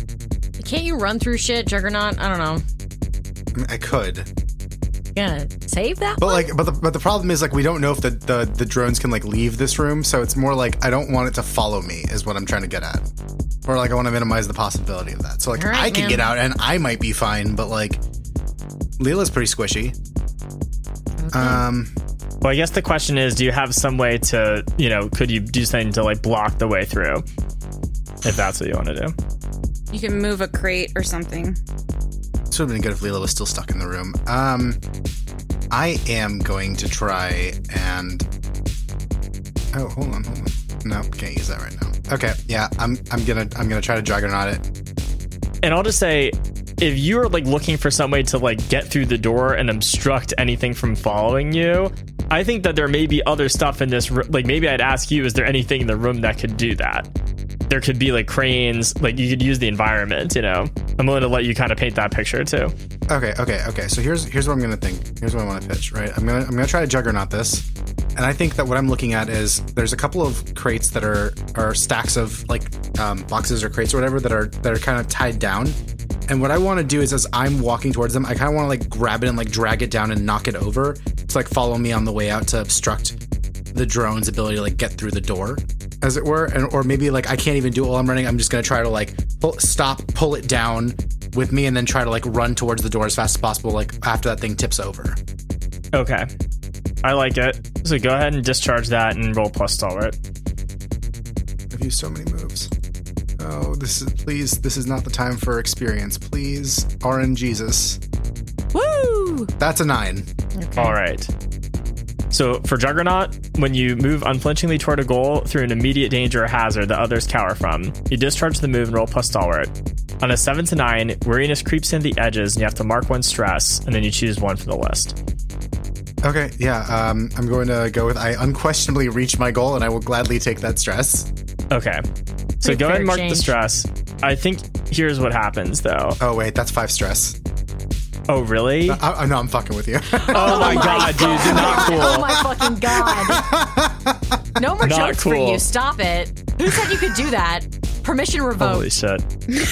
Can't you run through shit, Juggernaut? I don't know. I, mean, I could, You gonna save that but one? like, but the but the problem is like we don't know if the, the the drones can like leave this room. So it's more like I don't want it to follow me is what I'm trying to get at, or like I want to minimize the possibility of that. So like All right, I can man. get out and I might be fine, but like Leela's pretty squishy. Okay. Um. Well, I guess the question is, do you have some way to, you know, could you do something to like block the way through? If that's what you want to do. You can move a crate or something. this would have been good if Leela was still stuck in the room. Um, I am going to try and. Oh, hold on, hold on. No, can't use that right now. Okay, yeah, I'm I'm gonna I'm gonna try to Juggernaut it. And I'll just say, if you're like looking for some way to like get through the door and obstruct anything from following you, I think that there may be other stuff in this. Like maybe I'd ask you, is there anything in the room that could do that? There could be like cranes, like you could use the environment, you know. I'm willing to let you kind of paint that picture too. Okay, okay, okay. So here's here's what I'm gonna think. Here's what I want to pitch, right? I'm gonna I'm gonna try to Juggernaut this. And I think that what I'm looking at is there's a couple of crates that are are stacks of like um, boxes or crates or whatever that are that are kind of tied down. And what I want to do is as I'm walking towards them, I kind of want to like grab it and like drag it down and knock it over to like follow me on the way out to obstruct the drone's ability to like get through the door, as it were. And or maybe like I can't even do it while I'm running. I'm just gonna try to like pull, stop, pull it down with me, and then try to like run towards the door as fast as possible. Like after that thing tips over. Okay. I like it. So go ahead and discharge that and roll plus stalwart. I've used so many moves. Oh, this is please. This is not the time for experience. Please, R N Jesus. Woo! That's a nine. Okay. All right. So for Juggernaut, when you move unflinchingly toward a goal through an immediate danger or hazard that others cower from, you discharge the move and roll plus stalwart. On a seven to nine, weariness creeps in the edges and you have to mark one stress, and then you choose one from the list. Okay, yeah, um, I'm going to go with I unquestionably reach my goal, and I will gladly take that stress. Okay. So Pretty go ahead and mark change. the stress. I think here's what happens, though. Oh, wait, that's five stress. Oh, really? I, I, no, I'm fucking with you. Oh, my god, dude, not cool. Oh my fucking god. No more Not jokes for cool. you. Stop it. Who said you could do that? Permission revoked. Holy shit.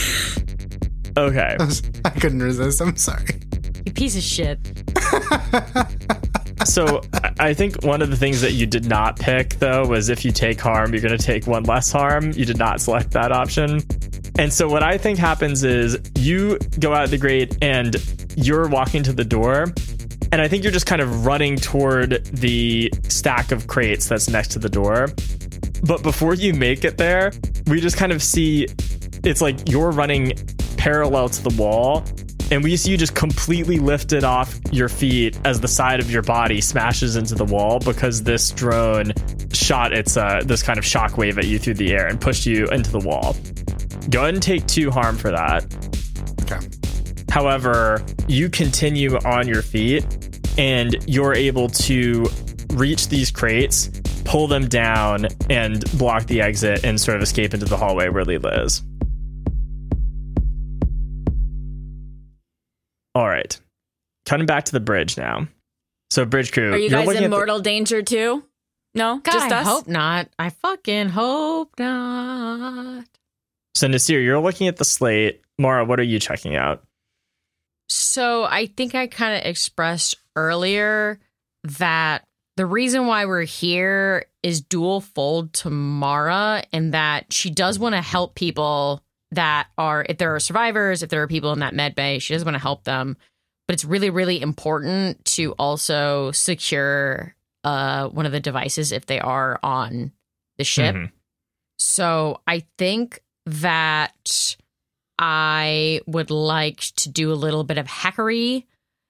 Okay. I couldn't resist. I'm sorry. You piece of shit. So I think one of the things that you did not pick, though, was if you take harm, you're going to take one less harm. You did not select that option. And so what I think happens is you go out of the grate and you're walking to the door. And I think you're just kind of running toward the stack of crates that's next to the door. But before you make it there, we just kind of see it's like you're running parallel to the wall. And we see you just completely lifted off your feet as the side of your body smashes into the wall because this drone shot its uh, this kind of shockwave at you through the air and pushed you into the wall. Go ahead and take two harm for that. Okay. However, you continue on your feet and you're able to reach these crates, pull them down, and block the exit and sort of escape into the hallway where Leela is. All right. Cutting back to the bridge now. So, bridge crew. Are you you're guys looking in at the- mortal danger too? No? God, Just I us? hope not. I fucking hope not. So, Nasir, you're looking at the slate. Mara, what are you checking out? So I think I kind of expressed earlier that the reason why we're here is dual fold to Mara, and that she does want to help people that are, if there are survivors, if there are people in that med bay, she does want to help them. But it's really, really important to also secure uh, one of the devices if they are on the ship. Mhm. So I think that I would like to do a little bit of hackery.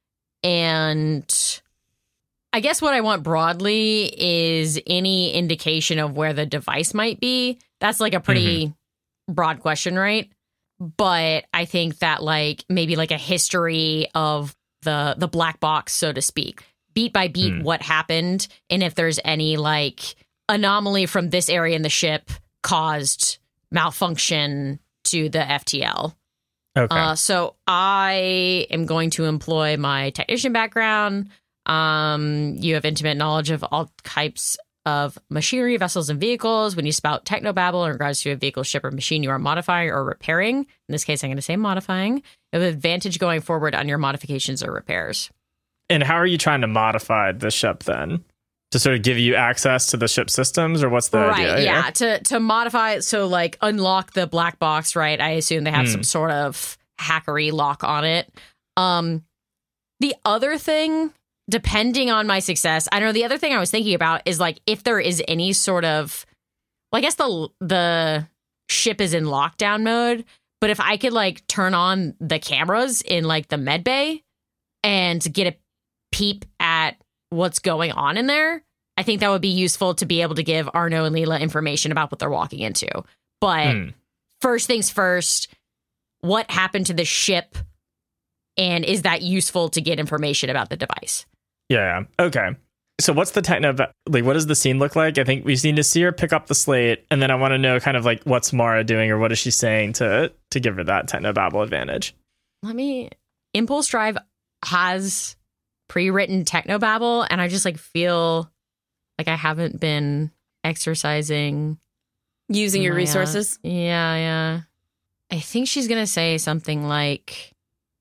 And I guess what I want broadly is any indication of where the device might be. That's like a pretty broad question, right? But I think that like maybe like a history of the the black box, so to speak, beat by beat, Hmm. what happened, and if there's any like anomaly from this area in the ship caused malfunction to the F T L. Okay. Uh, so I am going to employ my technician background. Um, you have intimate knowledge of all types of machinery, vessels, and vehicles. When you spout technobabble in regards to a vehicle, ship, or machine you are modifying or repairing, in this case, I'm going to say modifying, you have an advantage going forward on your modifications or repairs. And how are you trying to modify the ship then? To sort of give you access to the ship systems, or what's the right, idea? yeah. here? To to modify, so like unlock the black box, right? I assume they have Hmm. some sort of hackery lock on it. Um, the other thing, depending on my success, I don't know. The other thing I was thinking about is like if there is any sort of, well, I guess the the ship is in lockdown mode, But if I could like turn on the cameras in like the med bay and get a peep at what's going on in there, I think that would be useful to be able to give Arno and Leela information about what they're walking into. But Hmm. first things first, what happened to the ship? And is that useful to get information about the device? Yeah. Okay. So what's the techno, like, what does the scene look like? I think we need to see her pick up the slate. And then I want to know kind of like what's Mara doing or what is she saying to, to give her that technobabble advantage? Let me, Impulse Drive has pre-written technobabble, and I just like feel like I haven't been exercising. Using your my, uh, resources. Yeah, yeah. I think she's going to say something like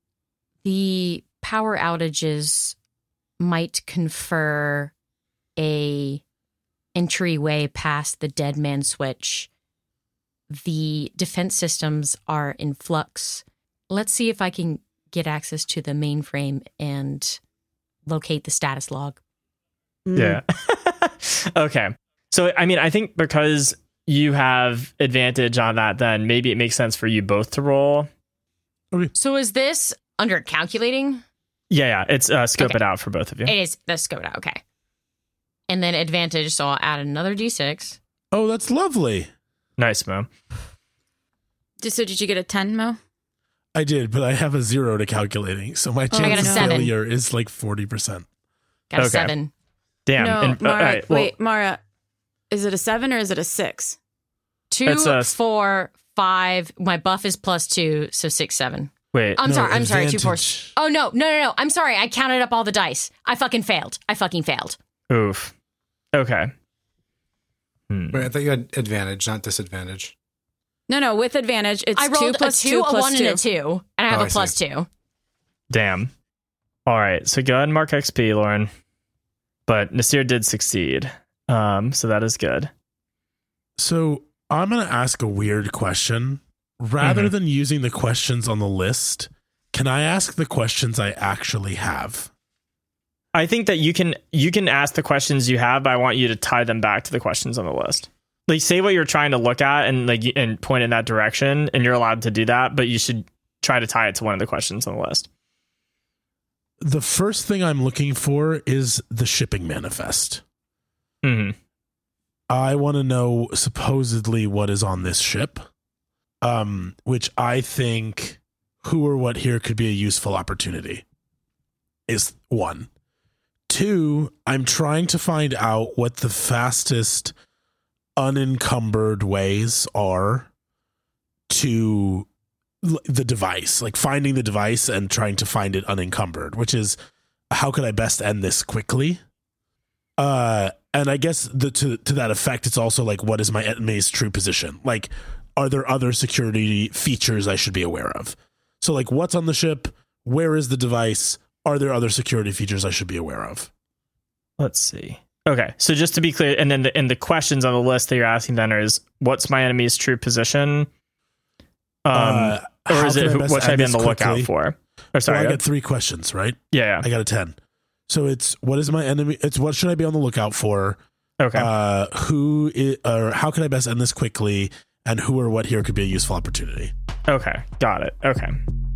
the power outages might confer a entryway past the dead man switch. The defense systems are in flux. Let's see if I can get access to the mainframe and locate the status log. Mm. Yeah. Okay. So, I mean, I think because you have advantage on that, then maybe it makes sense for you both to roll. So is this under calculating? Yeah, yeah. It's uh, scope Okay. it out for both of you. It is. Let's go now. Okay. And then advantage, so I'll add another d six. Oh, that's lovely. Nice, Mo. Just so did you get a ten, Mo? I did, but I have a zero to calculating, so my I chance got a of seven. failure is like forty percent. Got a Okay. seven. Damn. no, And- uh, Mara. all right, well, wait, Mara. Is it a seven or is it a six? Two, That's a- four, five. My buff is plus two, so six, seven. wait. I'm No, sorry. I'm sorry. Two, four. advantage. Oh, no. No, no, no. I'm sorry. I counted up all the dice. I fucking failed. I fucking failed. Oof. Okay. Hmm. Wait, I thought you had advantage, not disadvantage. No, no. With advantage, it's I two rolled plus a two, two a plus one, two. and a two. And I have Oh, a I plus see. two. Damn. All right. So go ahead and mark X P, Lauren. But Nasir did succeed. Um, so that is good. So I'm going to ask a weird question. Rather Mhm. than using the questions on the list, can I ask the questions I actually have? I think that you can you can ask the questions you have, but I want you to tie them back to the questions on the list. Like, say what you're trying to look at and like and point in that direction, and you're allowed to do that, but you should try to tie it to one of the questions on the list. The first thing I'm looking for is the shipping manifest. Hmm. I want to know supposedly what is on this ship, um, which I think who or what here could be a useful opportunity is one. Two, I'm trying to find out what the fastest unencumbered ways are to l- the device, like finding the device and trying to find it unencumbered, which is how could I best end this quickly? Uh, and I guess the, to to that effect, it's also like, what is my enemy's true position? Like, are there other security features I should be aware of? So, like, what's on the ship? Where is the device? Are there other security features I should be aware of? Let's see. Okay, so just to be clear, and then the, and the questions on the list that you're asking then is, what's my enemy's true position? Um, Uh, or how is can it I who, best what should I end be on this the lookout quickly? for? Or So sorry, I yeah, got three questions, right? yeah. I got a ten. So it's what is my enemy? It's what should I be on the lookout for? Okay, Uh, who is, or how can I best end this quickly? And who or what here could be a useful opportunity? okay, got it. Okay.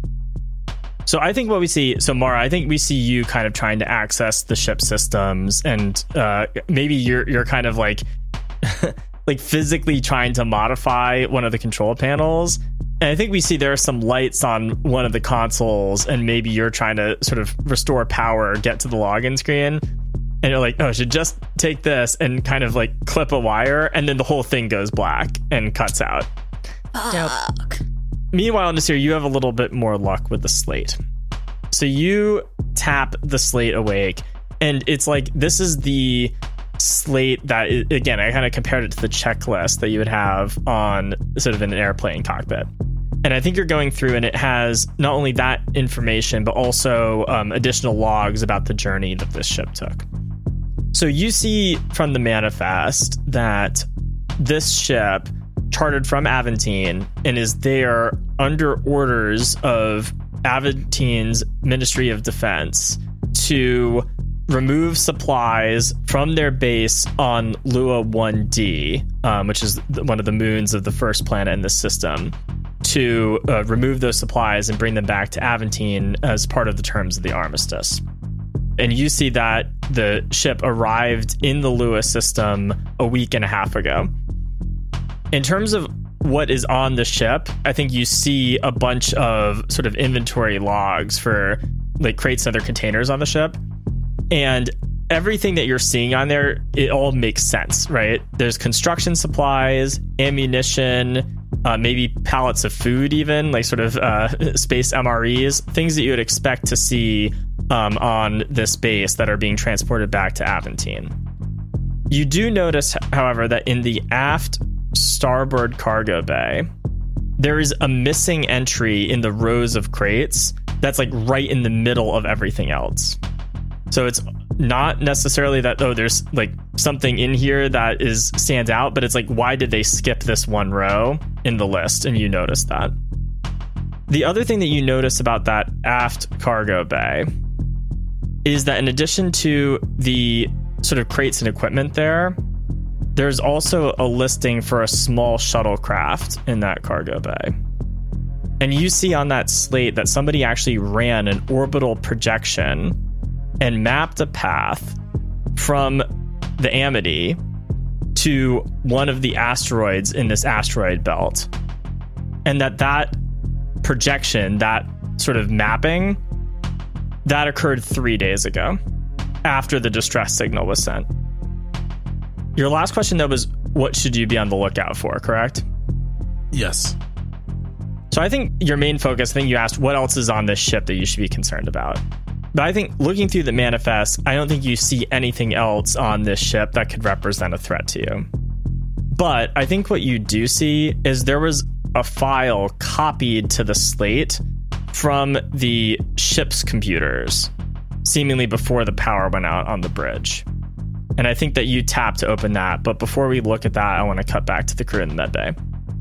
So I think what we see, so Mara, I think we see you kind of trying to access the ship systems, and uh, maybe you're you're kind of like like physically trying to modify one of the control panels. And I think we see there are some lights on one of the consoles, and maybe you're trying to sort of restore power, get to the login screen, and you're like, oh, I should just take this and kind of like clip a wire, and then the whole thing goes black and cuts out. Dope. Meanwhile, Nasir, you have a little bit more luck with the slate. So you tap the slate awake, and it's like, this is the slate that, is, again, I kind of compared it to the checklist that you would have on sort of an airplane cockpit. And I think you're going through, and it has not only that information, but also um, additional logs about the journey that this ship took. So you see from the manifest that this ship chartered from Aventine and is there under orders of Aventine's Ministry of Defense to remove supplies from their base on Lua one D, um, which is one of the moons of the first planet in the system, to uh, remove those supplies and bring them back to Aventine as part of the terms of the armistice. And you see that the ship arrived in the Lewis system a week and a half ago. In terms of what is on the ship, I think you see a bunch of sort of inventory logs for like crates and other containers on the ship. And everything that you're seeing on there, it all makes sense, right? There's construction supplies, ammunition, uh, maybe pallets of food even, like sort of uh, space M R Es, things that you would expect to see um, on this base that are being transported back to Aventine. You do notice, however, that in the aft starboard cargo bay, there is a missing entry in the rows of crates that's like right in the middle of everything else. So it's not necessarily that, oh, there's like something in here that is stands out, but it's like, why did they skip this one row in the list? And you notice that. The other thing that you notice about that aft cargo bay is that in addition to the sort of crates and equipment there, there's also a listing for a small shuttlecraft in that cargo bay. And you see on that slate that somebody actually ran an orbital projection and mapped a path from the Amity to one of the asteroids in this asteroid belt. And that that projection, that sort of mapping, that occurred three days ago after the distress signal was sent. Your last question, though, was what should you be on the lookout for, correct? Yes. So I think your main focus, I think you asked what else is on this ship that you should be concerned about. But I think looking through the manifest, I don't think you see anything else on this ship that could represent a threat to you. But I think what you do see is there was a file copied to the slate from the ship's computers, seemingly before the power went out on the bridge. And I think that you tap to open that. But before we look at that, I want to cut back to the crew in the medbay.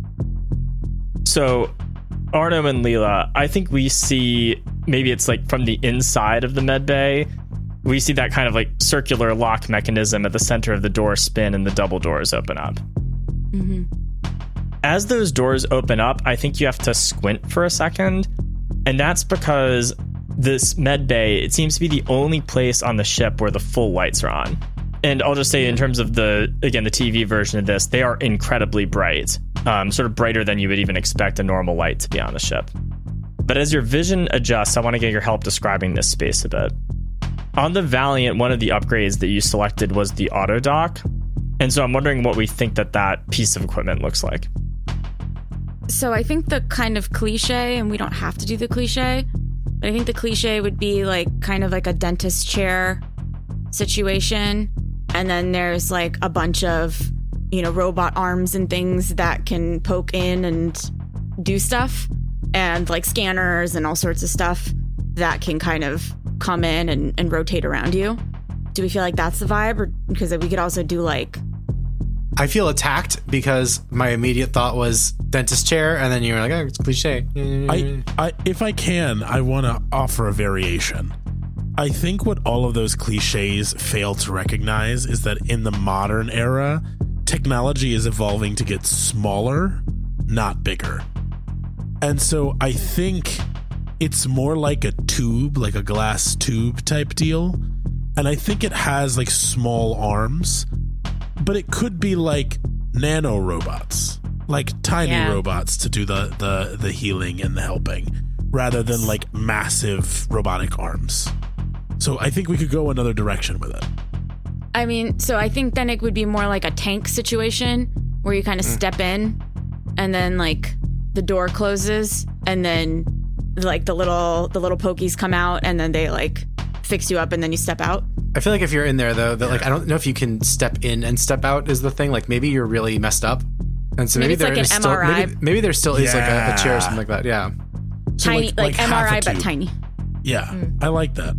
So Arno and Leela, I think we see, maybe it's like from the inside of the medbay, we see that kind of like circular lock mechanism at the center of the door spin and the double doors open up. Mm-hmm. As those doors open up, I think you have to squint for a second. And that's because this medbay, it seems to be the only place on the ship where the full lights are on. And I'll just say in terms of the, again, the T V version of this, they are incredibly bright, um, sort of brighter than you would even expect a normal light to be on the ship. But as your vision adjusts, I want to get your help describing this space a bit. On the Valiant, one of the upgrades that you selected was the auto dock. And so I'm wondering what we think that that piece of equipment looks like. So I think the kind of cliche, and we don't have to do the cliche, but I think the cliche would be like kind of like a dentist chair situation. And then there's like a bunch of, you know, robot arms and things that can poke in and do stuff, and like scanners and all sorts of stuff that can kind of come in and, and rotate around you. Do we feel like that's the vibe? Or because we could also do like... I feel attacked because my immediate thought was dentist chair, and then you were like, oh, it's cliche. I, I, if I can, I want to offer a variation. I think what all of those cliches fail to recognize is that in the modern era, technology is evolving to get smaller, not bigger. And so I think it's more like a tube, like a glass tube type deal. And I think it has like small arms, but it could be like nano robots, like tiny Yeah. robots to do the, the, the healing and the helping, rather than like massive robotic arms. So I think we could go another direction with it. I mean, so I think then it would be more like a tank situation where you kind of mm. step in and then like the door closes and then like the little the little pokies come out and then they like fix you up and then you step out. I feel like if you're in there though, that like I don't know if you can step in and step out is the thing. Like maybe you're really messed up, and so Maybe maybe, it's there like is an still M R I. maybe, maybe there still is like a, a chair or Yeah. something like that. Yeah. So Tiny, like, half M R I, a but tube. tiny. Yeah, Mm. I like that.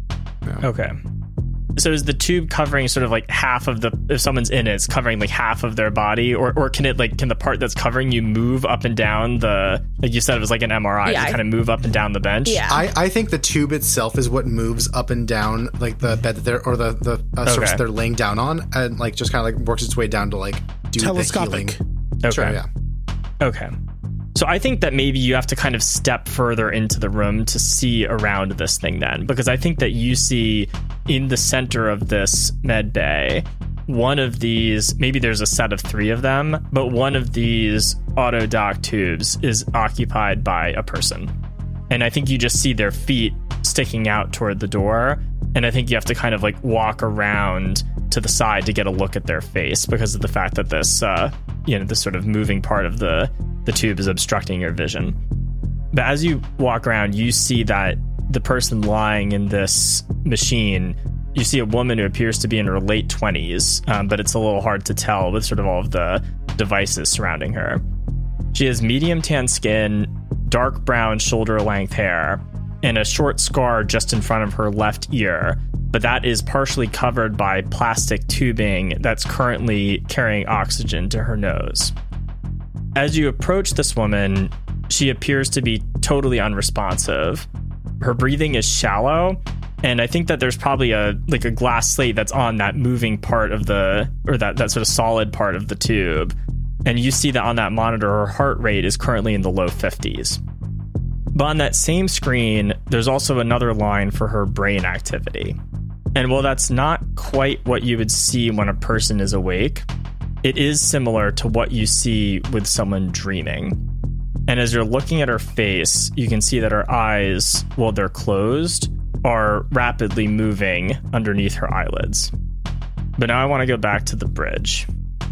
Okay. So is the tube covering sort of like half of the, if someone's in it, it's covering like half of their body, or or can it like, can the part that's covering you move up and down the, like you said, it was like an M R I, Yeah, to I- kind of move up and down the bench? Yeah. I, I think the tube itself is what moves up and down like the bed that they're or the the uh, surface Okay. they're laying down on, and like just kind of like works its way down to like do Telescopic. the healing. Okay. Sure, yeah. Okay. So I think that maybe you have to kind of step further into the room to see around this thing then, because I think that you see in the center of this med bay, one of these, maybe there's a set of three of them, but one of these auto dock tubes is occupied by a person. And I think you just see their feet sticking out toward the door. And I think you have to kind of like walk around to the side to get a look at their face because of the fact that this, uh, you know, this sort of moving part of the, the tube is obstructing your vision. But as you walk around, you see that the person lying in this machine, you see a woman who appears to be in her late twenties, um, but it's a little hard to tell with sort of all of the devices surrounding her. She has medium tan skin, dark brown shoulder-length hair, and a short scar just in front of her left ear, but that is partially covered by plastic tubing that's currently carrying oxygen to her nose. As you approach this woman, she appears to be totally unresponsive. Her breathing is shallow, and I think that there's probably a like a glass slate that's on that moving part of the, or that, that sort of solid part of the tube. And you see that on that monitor, her heart rate is currently in the low fifties. But on that same screen, there's also another line for her brain activity. And while that's not quite what you would see when a person is awake, it is similar to what you see with someone dreaming. And as you're looking at her face, you can see that her eyes, while they're closed, are rapidly moving underneath her eyelids. But now I want to go back to the bridge.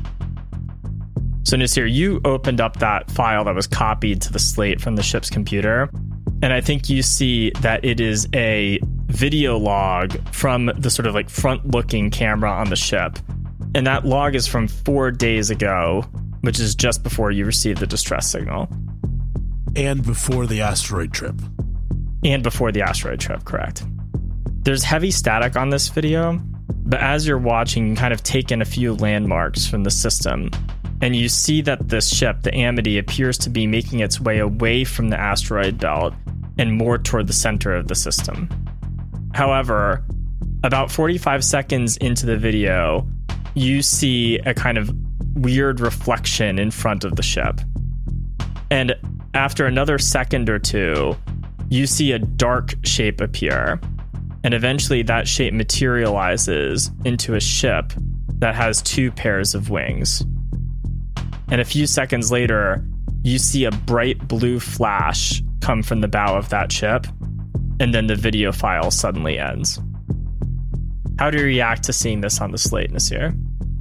So Nasir, you opened up that file that was copied to the slate from the ship's computer, and I think you see that it is a video log from the sort of like front-looking camera on the ship. And that log is from four days ago, which is just before you received the distress signal. And before the asteroid trip. And before the asteroid trip, correct. There's heavy static on this video, but as you're watching, you kind of take in a few landmarks from the system. And you see that this ship, the Amity, appears to be making its way away from the asteroid belt and more toward the center of the system. However, about forty-five seconds into the video, you see a kind of weird reflection in front of the ship. And after another second or two, you see a dark shape appear. And eventually that shape materializes into a ship that has two pairs of wings. And a few seconds later, you see a bright blue flash come from the bow of that ship, and then the video file suddenly ends. How do you react to seeing this on the slate, Nasir?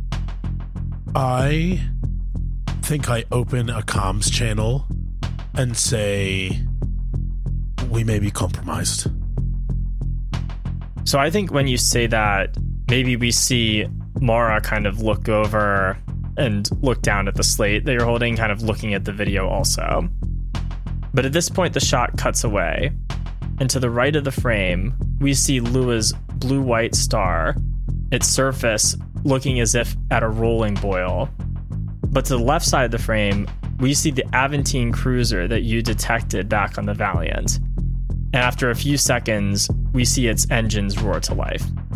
I think I open a comms channel and say, we may be compromised. So I think when you say that, maybe we see Mara kind of look over and look down at the slate that you're holding, kind of looking at the video also. But at this point, the shot cuts away, and to the right of the frame, we see Lua's blue-white star, its surface looking as if at a rolling boil. But to the left side of the frame, we see the Aventine cruiser that you detected back on the Valiant. And after a few seconds, we see its engines roar to life.